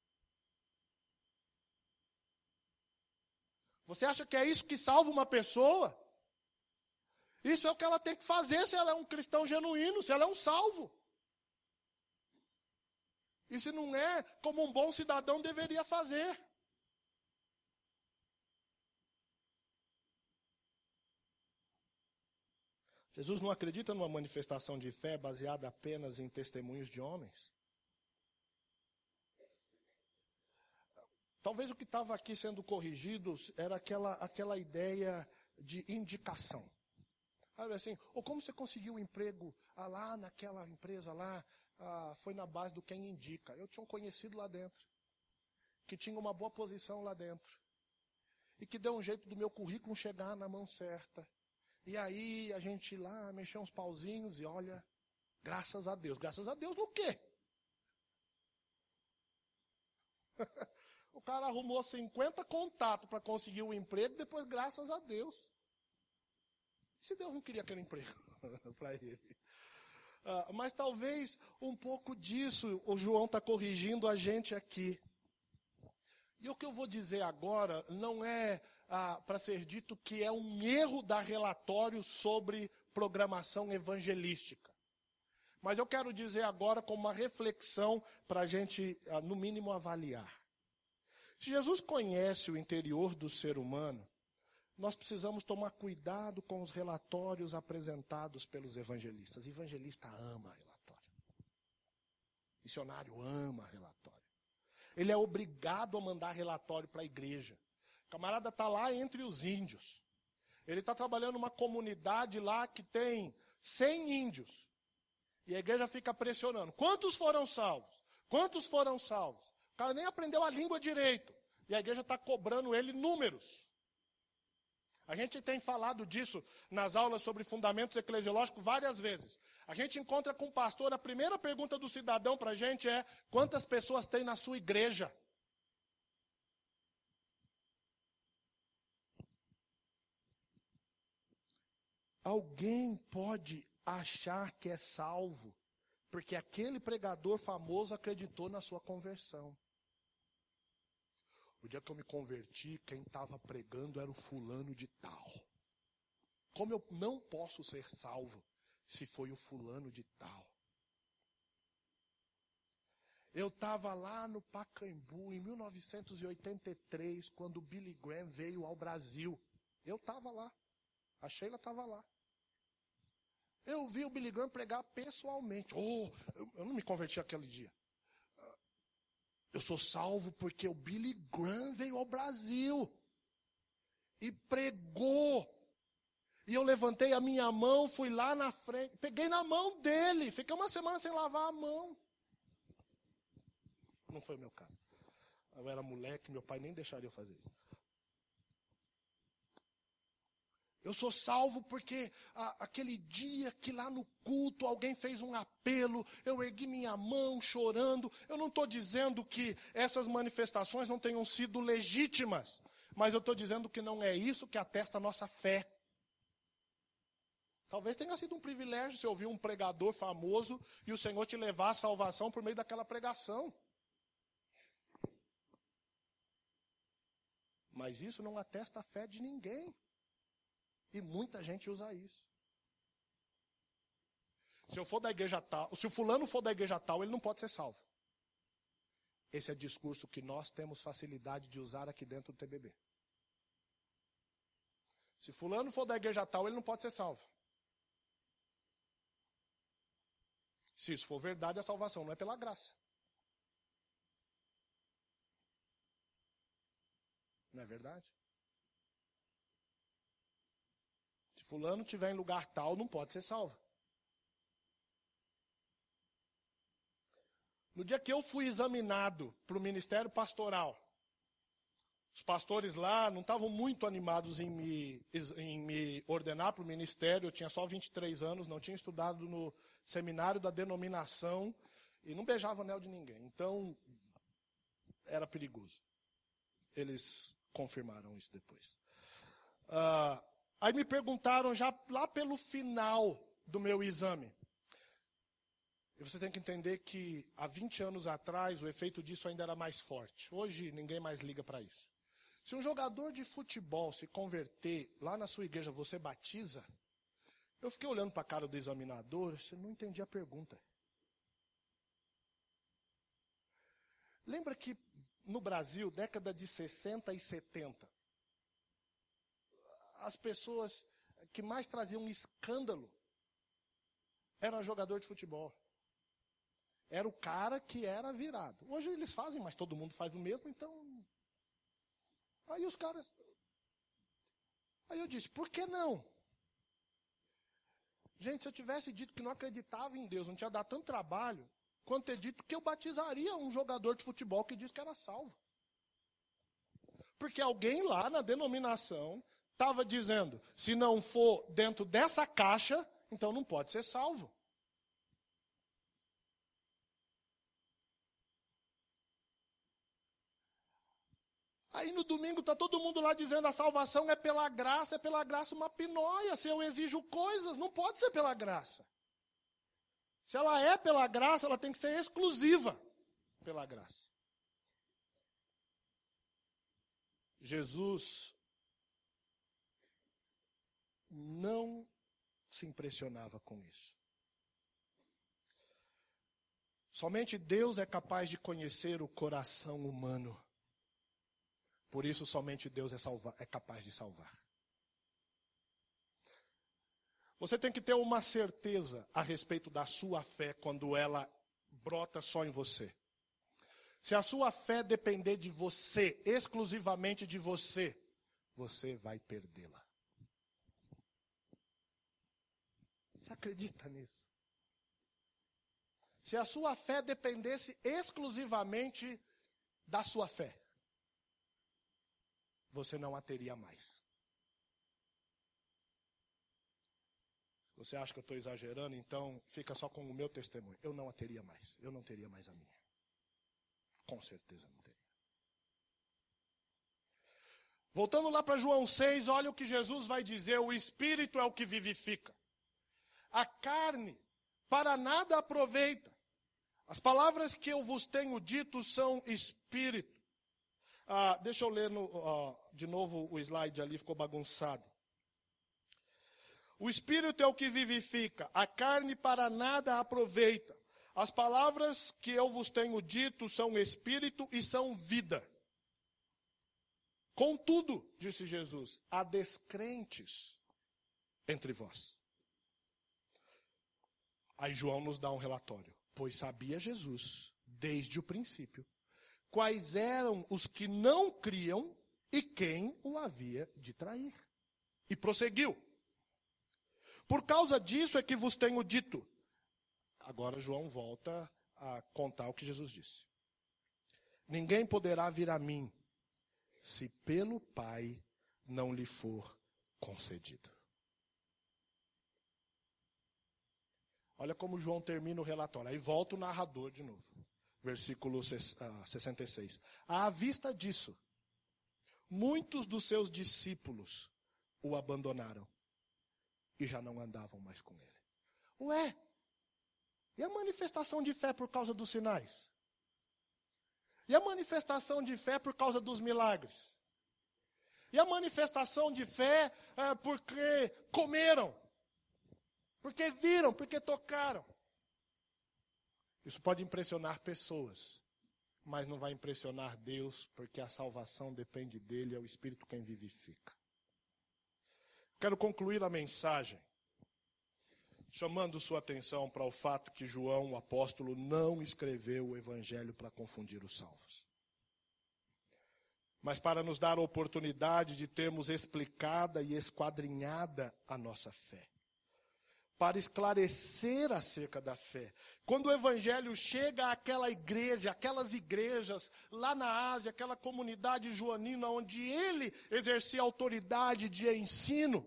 [SPEAKER 1] Você acha que é isso que salva uma pessoa? Isso é o que ela tem que fazer se ela é um cristão genuíno, se ela é um salvo. E se não é, como um bom cidadão deveria fazer. Jesus não acredita numa manifestação de fé baseada apenas em testemunhos de homens. Talvez o que estava aqui sendo corrigido era aquela, aquela ideia de indicação. Sabe assim, ou como você conseguiu um emprego ah, lá naquela empresa lá, ah, foi na base do quem indica. Eu tinha um conhecido lá dentro, que tinha uma boa posição lá dentro, e que deu um jeito do meu currículo chegar na mão certa. E aí a gente ir lá, mexer uns pauzinhos e olha, graças a Deus. Graças a Deus no quê? O cara arrumou cinquenta contatos para conseguir um emprego, depois graças a Deus. E se Deus não queria aquele emprego para ele? Uh, mas talvez um pouco disso o João está corrigindo a gente aqui. E o que eu vou dizer agora não é ah, para ser dito que é um erro dar relatório sobre programação evangelística. Mas eu quero dizer agora como uma reflexão para a gente, ah, no mínimo, avaliar. Se Jesus conhece o interior do ser humano, nós precisamos tomar cuidado com os relatórios apresentados pelos evangelistas. Evangelista ama relatório. Missionário ama relatório. Ele é obrigado a mandar relatório para a igreja. O camarada está lá entre os índios. Ele está trabalhando numa comunidade lá que tem cem índios. E a igreja fica pressionando. Quantos foram salvos? Quantos foram salvos? O cara nem aprendeu a língua direito. E a igreja está cobrando ele números. A gente tem falado disso nas aulas sobre fundamentos eclesiológicos várias vezes. A gente encontra com o pastor, a primeira pergunta do cidadão para a gente é: quantas pessoas tem na sua igreja? Alguém pode achar que é salvo porque aquele pregador famoso acreditou na sua conversão. O dia que eu me converti, quem estava pregando era o fulano de tal. como eu não posso ser salvo se foi o fulano de tal? Eu estava lá no Pacaembu, em mil novecentos e oitenta e três, quando o Billy Graham veio ao Brasil. Eu estava lá. A Sheila estava lá. Eu vi o Billy Graham pregar pessoalmente. Oh, eu, eu não me converti aquele dia. Eu sou salvo porque o Billy Graham veio ao Brasil e pregou. E eu levantei a minha mão, fui lá na frente, peguei na mão dele, fiquei uma semana sem lavar a mão. Não foi o meu caso. Eu era moleque, meu pai nem deixaria eu fazer isso. Eu sou salvo porque a, aquele dia que lá no culto alguém fez um apelo, eu ergui minha mão chorando. Eu não estou dizendo que essas manifestações não tenham sido legítimas, mas eu estou dizendo que não é isso que atesta a nossa fé. Talvez tenha sido um privilégio você ouvir um pregador famoso e o Senhor te levar à salvação por meio daquela pregação. Mas isso não atesta a fé de ninguém. E muita gente usa isso. Se eu for da igreja tal, se o fulano for da igreja tal, ele não pode ser salvo. Esse é discurso que nós temos facilidade de usar aqui dentro do T B B. Se fulano for da igreja tal, ele não pode ser salvo. Se isso for verdade, a salvação não é pela graça. Não é verdade? Se fulano estiver em lugar tal, não pode ser salvo. No dia que eu fui examinado para o ministério pastoral, os pastores lá não estavam muito animados em me, em me ordenar para o ministério. Eu tinha só vinte e três anos, não tinha estudado no seminário da denominação e não beijava anel de ninguém. Então, era perigoso. Eles confirmaram isso depois. Ah, aí me perguntaram já lá pelo final do meu exame. E você tem que entender que há vinte anos atrás o efeito disso ainda era mais forte. Hoje ninguém mais liga para isso. Se um jogador de futebol se converter lá na sua igreja, você batiza? Eu fiquei olhando para a cara do examinador, eu não entendi a pergunta. Lembra que no Brasil, década de sessenta e setenta, as pessoas que mais traziam escândalo eram jogador de futebol. Era o cara que era virado. Hoje eles fazem, mas todo mundo faz o mesmo, então... Aí os caras... Aí eu disse, por que não? Gente, se eu tivesse dito que não acreditava em Deus, não tinha dado tanto trabalho, quanto ter dito que eu batizaria um jogador de futebol que disse que era salvo. Porque alguém lá na denominação estava dizendo, se não for dentro dessa caixa, então não pode ser salvo. Aí no domingo está todo mundo lá dizendo a salvação é pela graça, é pela graça uma pinóia. Se eu exijo coisas, não pode ser pela graça. Se ela é pela graça, ela tem que ser exclusiva pela graça. Jesus não se impressionava com isso. Somente Deus é capaz de conhecer o coração humano. Por isso, somente Deus é, salva, é capaz de salvar. Você tem que ter uma certeza a respeito da sua fé quando ela brota só em você. Se a sua fé depender de você, exclusivamente de você, você vai perdê-la. Você acredita nisso? Se a sua fé dependesse exclusivamente da sua fé, você não a teria mais. Você acha que eu estou exagerando? Então fica só com o meu testemunho. Eu não a teria mais. Eu não teria mais a minha. Com certeza não teria. Voltando lá para João seis, olha o que Jesus vai dizer. O Espírito é o que vivifica. A carne para nada aproveita. As palavras que eu vos tenho dito são Espírito. Ah, deixa eu ler no, uh, de novo o slide ali, ficou bagunçado. O Espírito é o que vivifica, a carne para nada aproveita. As palavras que eu vos tenho dito são Espírito e são vida. Contudo, disse Jesus, há descrentes entre vós. Aí João nos dá um relatório. Pois sabia Jesus, desde o princípio, quais eram os que não criam e quem o havia de trair. E prosseguiu. Por causa disso é que vos tenho dito. Agora João volta a contar o que Jesus disse. Ninguém poderá vir a mim, se pelo Pai não lhe for concedido. Olha como João termina o relatório. Aí volta o narrador de novo. Versículo sessenta e seis. À vista disso, muitos dos seus discípulos o abandonaram e já não andavam mais com ele. Ué, e a manifestação de fé por causa dos sinais? E a manifestação de fé por causa dos milagres? E a manifestação de fé é, porque comeram? Porque viram, porque tocaram? Isso pode impressionar pessoas, mas não vai impressionar Deus, porque a salvação depende dele, é o Espírito quem vivifica. Quero concluir a mensagem chamando sua atenção para o fato que João, o apóstolo, não escreveu o evangelho para confundir os salvos, mas para nos dar a oportunidade de termos explicada e esquadrinhada a nossa fé, para esclarecer acerca da fé. Quando o evangelho chega àquela igreja, aquelas igrejas lá na Ásia, aquela comunidade joanina onde ele exercia autoridade de ensino,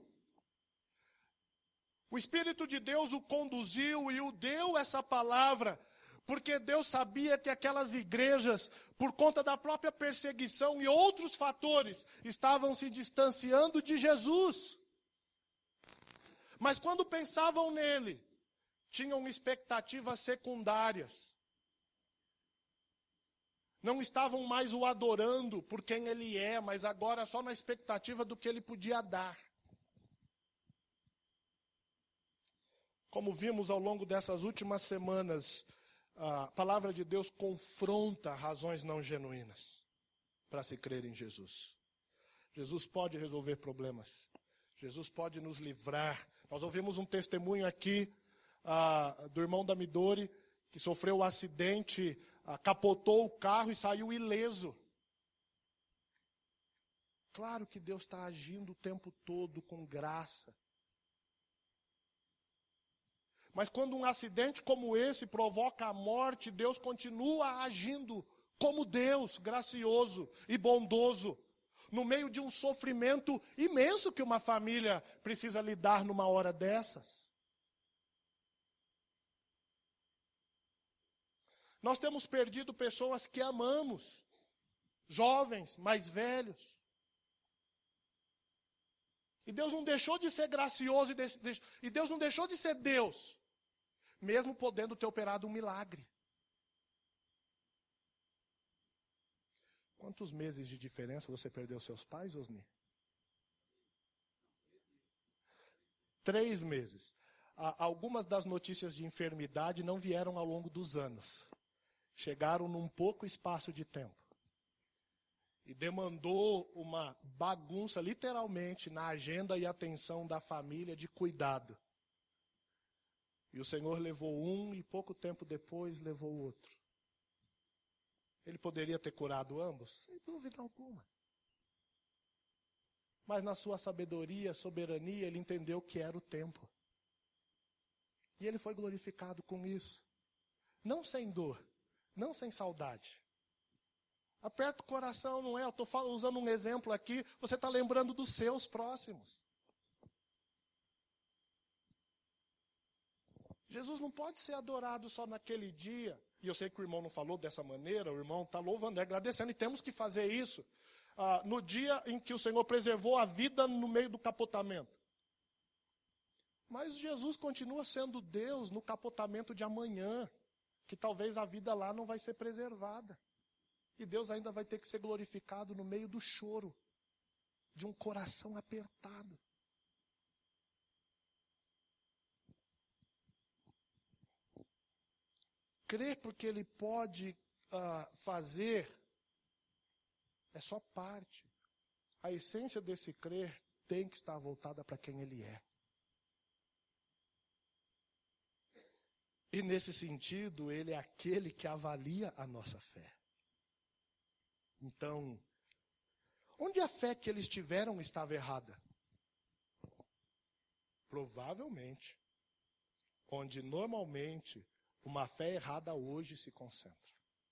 [SPEAKER 1] o Espírito de Deus o conduziu e o deu essa palavra, porque Deus sabia que aquelas igrejas, por conta da própria perseguição e outros fatores, estavam se distanciando de Jesus. Mas quando pensavam nele, tinham expectativas secundárias. Não estavam mais o adorando por quem ele é, mas agora só na expectativa do que ele podia dar. Como vimos ao longo dessas últimas semanas, a palavra de Deus confronta razões não genuínas para se crer em Jesus. Jesus pode resolver problemas. Jesus pode nos livrar. Nós ouvimos um testemunho aqui ah, do irmão da Midori, que sofreu um acidente, ah, capotou o carro e saiu ileso. Claro que Deus está agindo o tempo todo com graça. Mas quando um acidente como esse provoca a morte, Deus continua agindo como Deus, gracioso e bondoso, no meio de um sofrimento imenso que uma família precisa lidar numa hora dessas. Nós temos perdido pessoas que amamos, jovens, mais velhos. E Deus não deixou de ser gracioso, e Deus não deixou de ser Deus, mesmo podendo ter operado um milagre. Quantos meses de diferença você perdeu seus pais, Osni? Três meses. Algumas das notícias de enfermidade não vieram ao longo dos anos. Chegaram num pouco espaço de tempo. E demandou uma bagunça, literalmente, na agenda e atenção da família de cuidado. E o Senhor levou um e pouco tempo depois levou o outro. Ele poderia ter curado ambos? Sem dúvida alguma. Mas na sua sabedoria, soberania, ele entendeu que era o tempo. E ele foi glorificado com isso. Não sem dor, não sem saudade. Aperta o coração, não é? Eu estou usando um exemplo aqui, você está lembrando dos seus próximos. Jesus não pode ser adorado só naquele dia. E eu sei que o irmão não falou dessa maneira, o irmão está louvando, agradecendo, e temos que fazer isso. Ah, no dia em que o Senhor preservou a vida no meio do capotamento. Mas Jesus continua sendo Deus no capotamento de amanhã, que talvez a vida lá não vai ser preservada. E Deus ainda vai ter que ser glorificado no meio do choro, de um coração apertado. crer porque ele pode uh, fazer é só parte. A essência desse crer tem que estar voltada para quem ele é. E nesse sentido, ele é aquele que avalia a nossa fé. Então, onde a fé que eles tiveram estava errada? Provavelmente, onde normalmente uma fé errada hoje se concentra.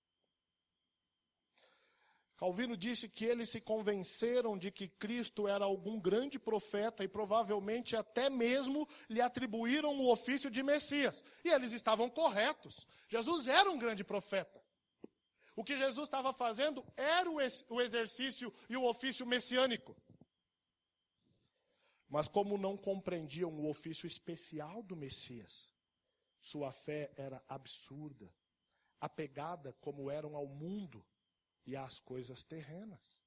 [SPEAKER 1] Calvino disse que eles se convenceram de que Cristo era algum grande profeta e provavelmente até mesmo lhe atribuíram o ofício de Messias. E eles estavam corretos. Jesus era um grande profeta. O que Jesus estava fazendo era o exercício e o ofício messiânico. Mas como não compreendiam o ofício especial do Messias, sua fé era absurda, apegada como eram ao mundo e às coisas terrenas.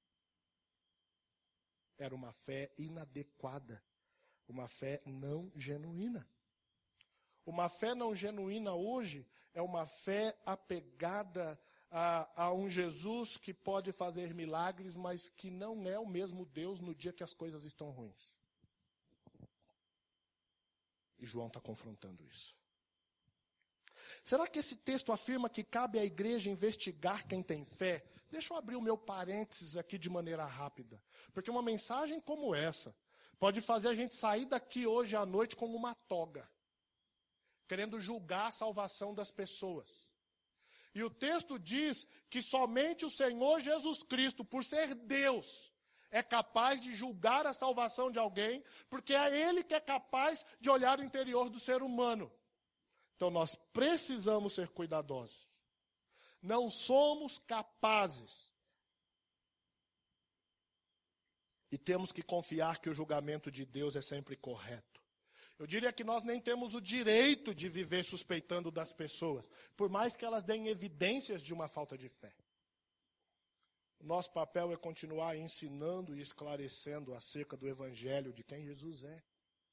[SPEAKER 1] Era uma fé inadequada, uma fé não genuína. Uma fé não genuína hoje é uma fé apegada a, a um Jesus que pode fazer milagres, mas que não é o mesmo Deus no dia que as coisas estão ruins. E João está confrontando isso. Será que esse texto afirma que cabe à igreja investigar quem tem fé? Deixa eu abrir o meu parênteses aqui de maneira rápida. Porque uma mensagem como essa pode fazer a gente sair daqui hoje à noite como uma toga, querendo julgar a salvação das pessoas. E o texto diz que somente o Senhor Jesus Cristo, por ser Deus, é capaz de julgar a salvação de alguém, porque é Ele que é capaz de olhar o interior do ser humano. Então nós precisamos ser cuidadosos. Não somos capazes. E temos que confiar que o julgamento de Deus é sempre correto. Eu diria que nós nem temos o direito de viver suspeitando das pessoas, por mais que elas deem evidências de uma falta de fé. Nosso papel é continuar ensinando e esclarecendo acerca do Evangelho de quem Jesus é.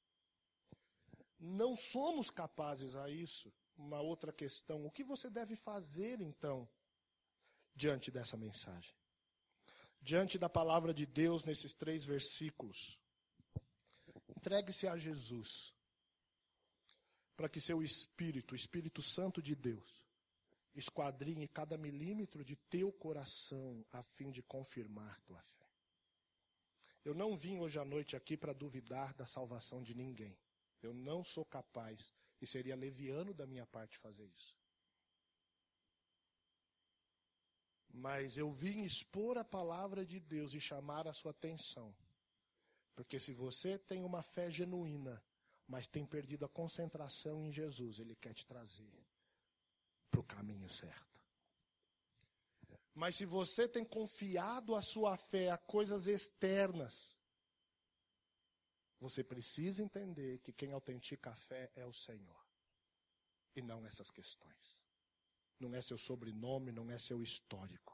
[SPEAKER 1] Não somos capazes a isso. Uma outra questão, o que você deve fazer então, diante dessa mensagem? Diante da palavra de Deus nesses três versículos. Entregue-se a Jesus, para que seu Espírito, o Espírito Santo de Deus, esquadrinhe cada milímetro de teu coração, a fim de confirmar tua fé. Eu não vim hoje à noite aqui para duvidar da salvação de ninguém. Eu não sou capaz, e seria leviano da minha parte fazer isso. Mas eu vim expor a palavra de Deus e chamar a sua atenção. Porque se você tem uma fé genuína, mas tem perdido a concentração em Jesus, Ele quer te trazer para o caminho certo. Mas se você tem confiado a sua fé a coisas externas, você precisa entender que quem autentica a fé é o Senhor. E não essas questões. Não é seu sobrenome, não é seu histórico.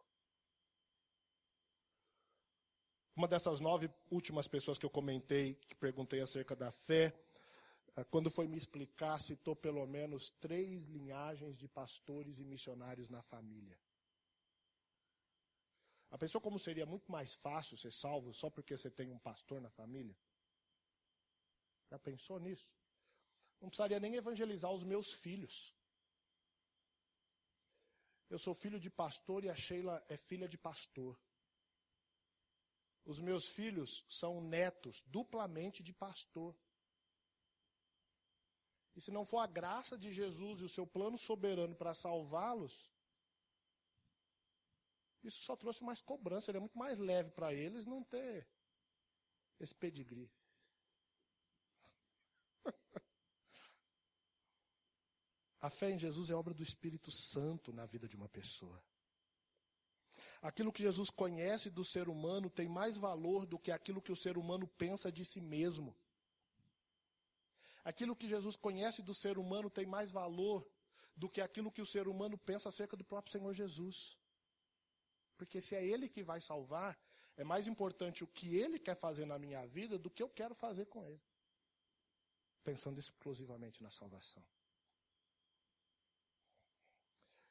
[SPEAKER 1] Uma dessas nove últimas pessoas que eu comentei, que perguntei acerca da fé, quando foi me explicar, citou pelo menos três linhagens de pastores e missionários na família. A pessoa, como seria muito mais fácil ser salvo só porque você tem um pastor na família? Já pensou nisso? Não precisaria nem evangelizar os meus filhos. Eu sou filho de pastor e a Sheila é filha de pastor. Os meus filhos são netos duplamente de pastor. E se não for a graça de Jesus e o seu plano soberano para salvá-los, isso só trouxe mais cobrança. Seria muito mais leve para eles não ter esse pedigree. A fé em Jesus é obra do Espírito Santo na vida de uma pessoa. Aquilo que Jesus conhece do ser humano tem mais valor do que aquilo que o ser humano pensa de si mesmo. Aquilo que Jesus conhece do ser humano tem mais valor do que aquilo que o ser humano pensa acerca do próprio Senhor Jesus. Porque se é Ele que vai salvar, é mais importante o que Ele quer fazer na minha vida do que eu quero fazer com Ele. Pensando exclusivamente na salvação.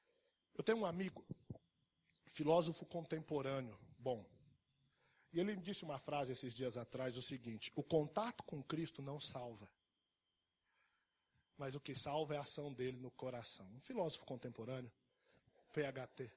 [SPEAKER 1] Eu tenho um amigo, filósofo contemporâneo, bom. E ele me disse uma frase esses dias atrás, o seguinte: o contato com Cristo não salva, mas o que salva é a ação dele no coração. Um filósofo contemporâneo, P H T.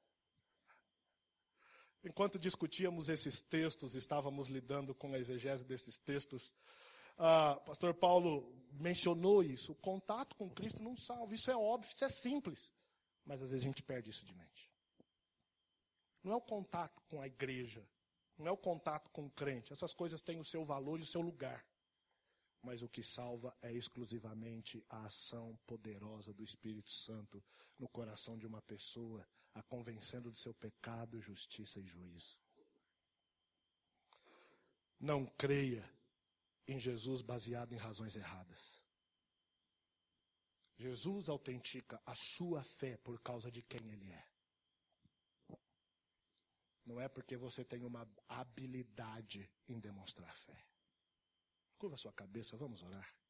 [SPEAKER 1] Enquanto discutíamos esses textos, estávamos lidando com a exegese desses textos, ah, pastor Paulo mencionou isso. O contato com Cristo não salva, isso é óbvio, isso é simples. Mas às vezes a gente perde isso de mente. Não é o contato com a igreja, não é o contato com o crente. Essas coisas têm o seu valor e o seu lugar. Mas o que salva é exclusivamente a ação poderosa do Espírito Santo no coração de uma pessoa, a convencendo do seu pecado, justiça e juízo. Não creia em Jesus baseado em razões erradas. Jesus autentica a sua fé por causa de quem Ele é. Não é porque você tem uma habilidade em demonstrar fé. Curva a sua cabeça, vamos orar.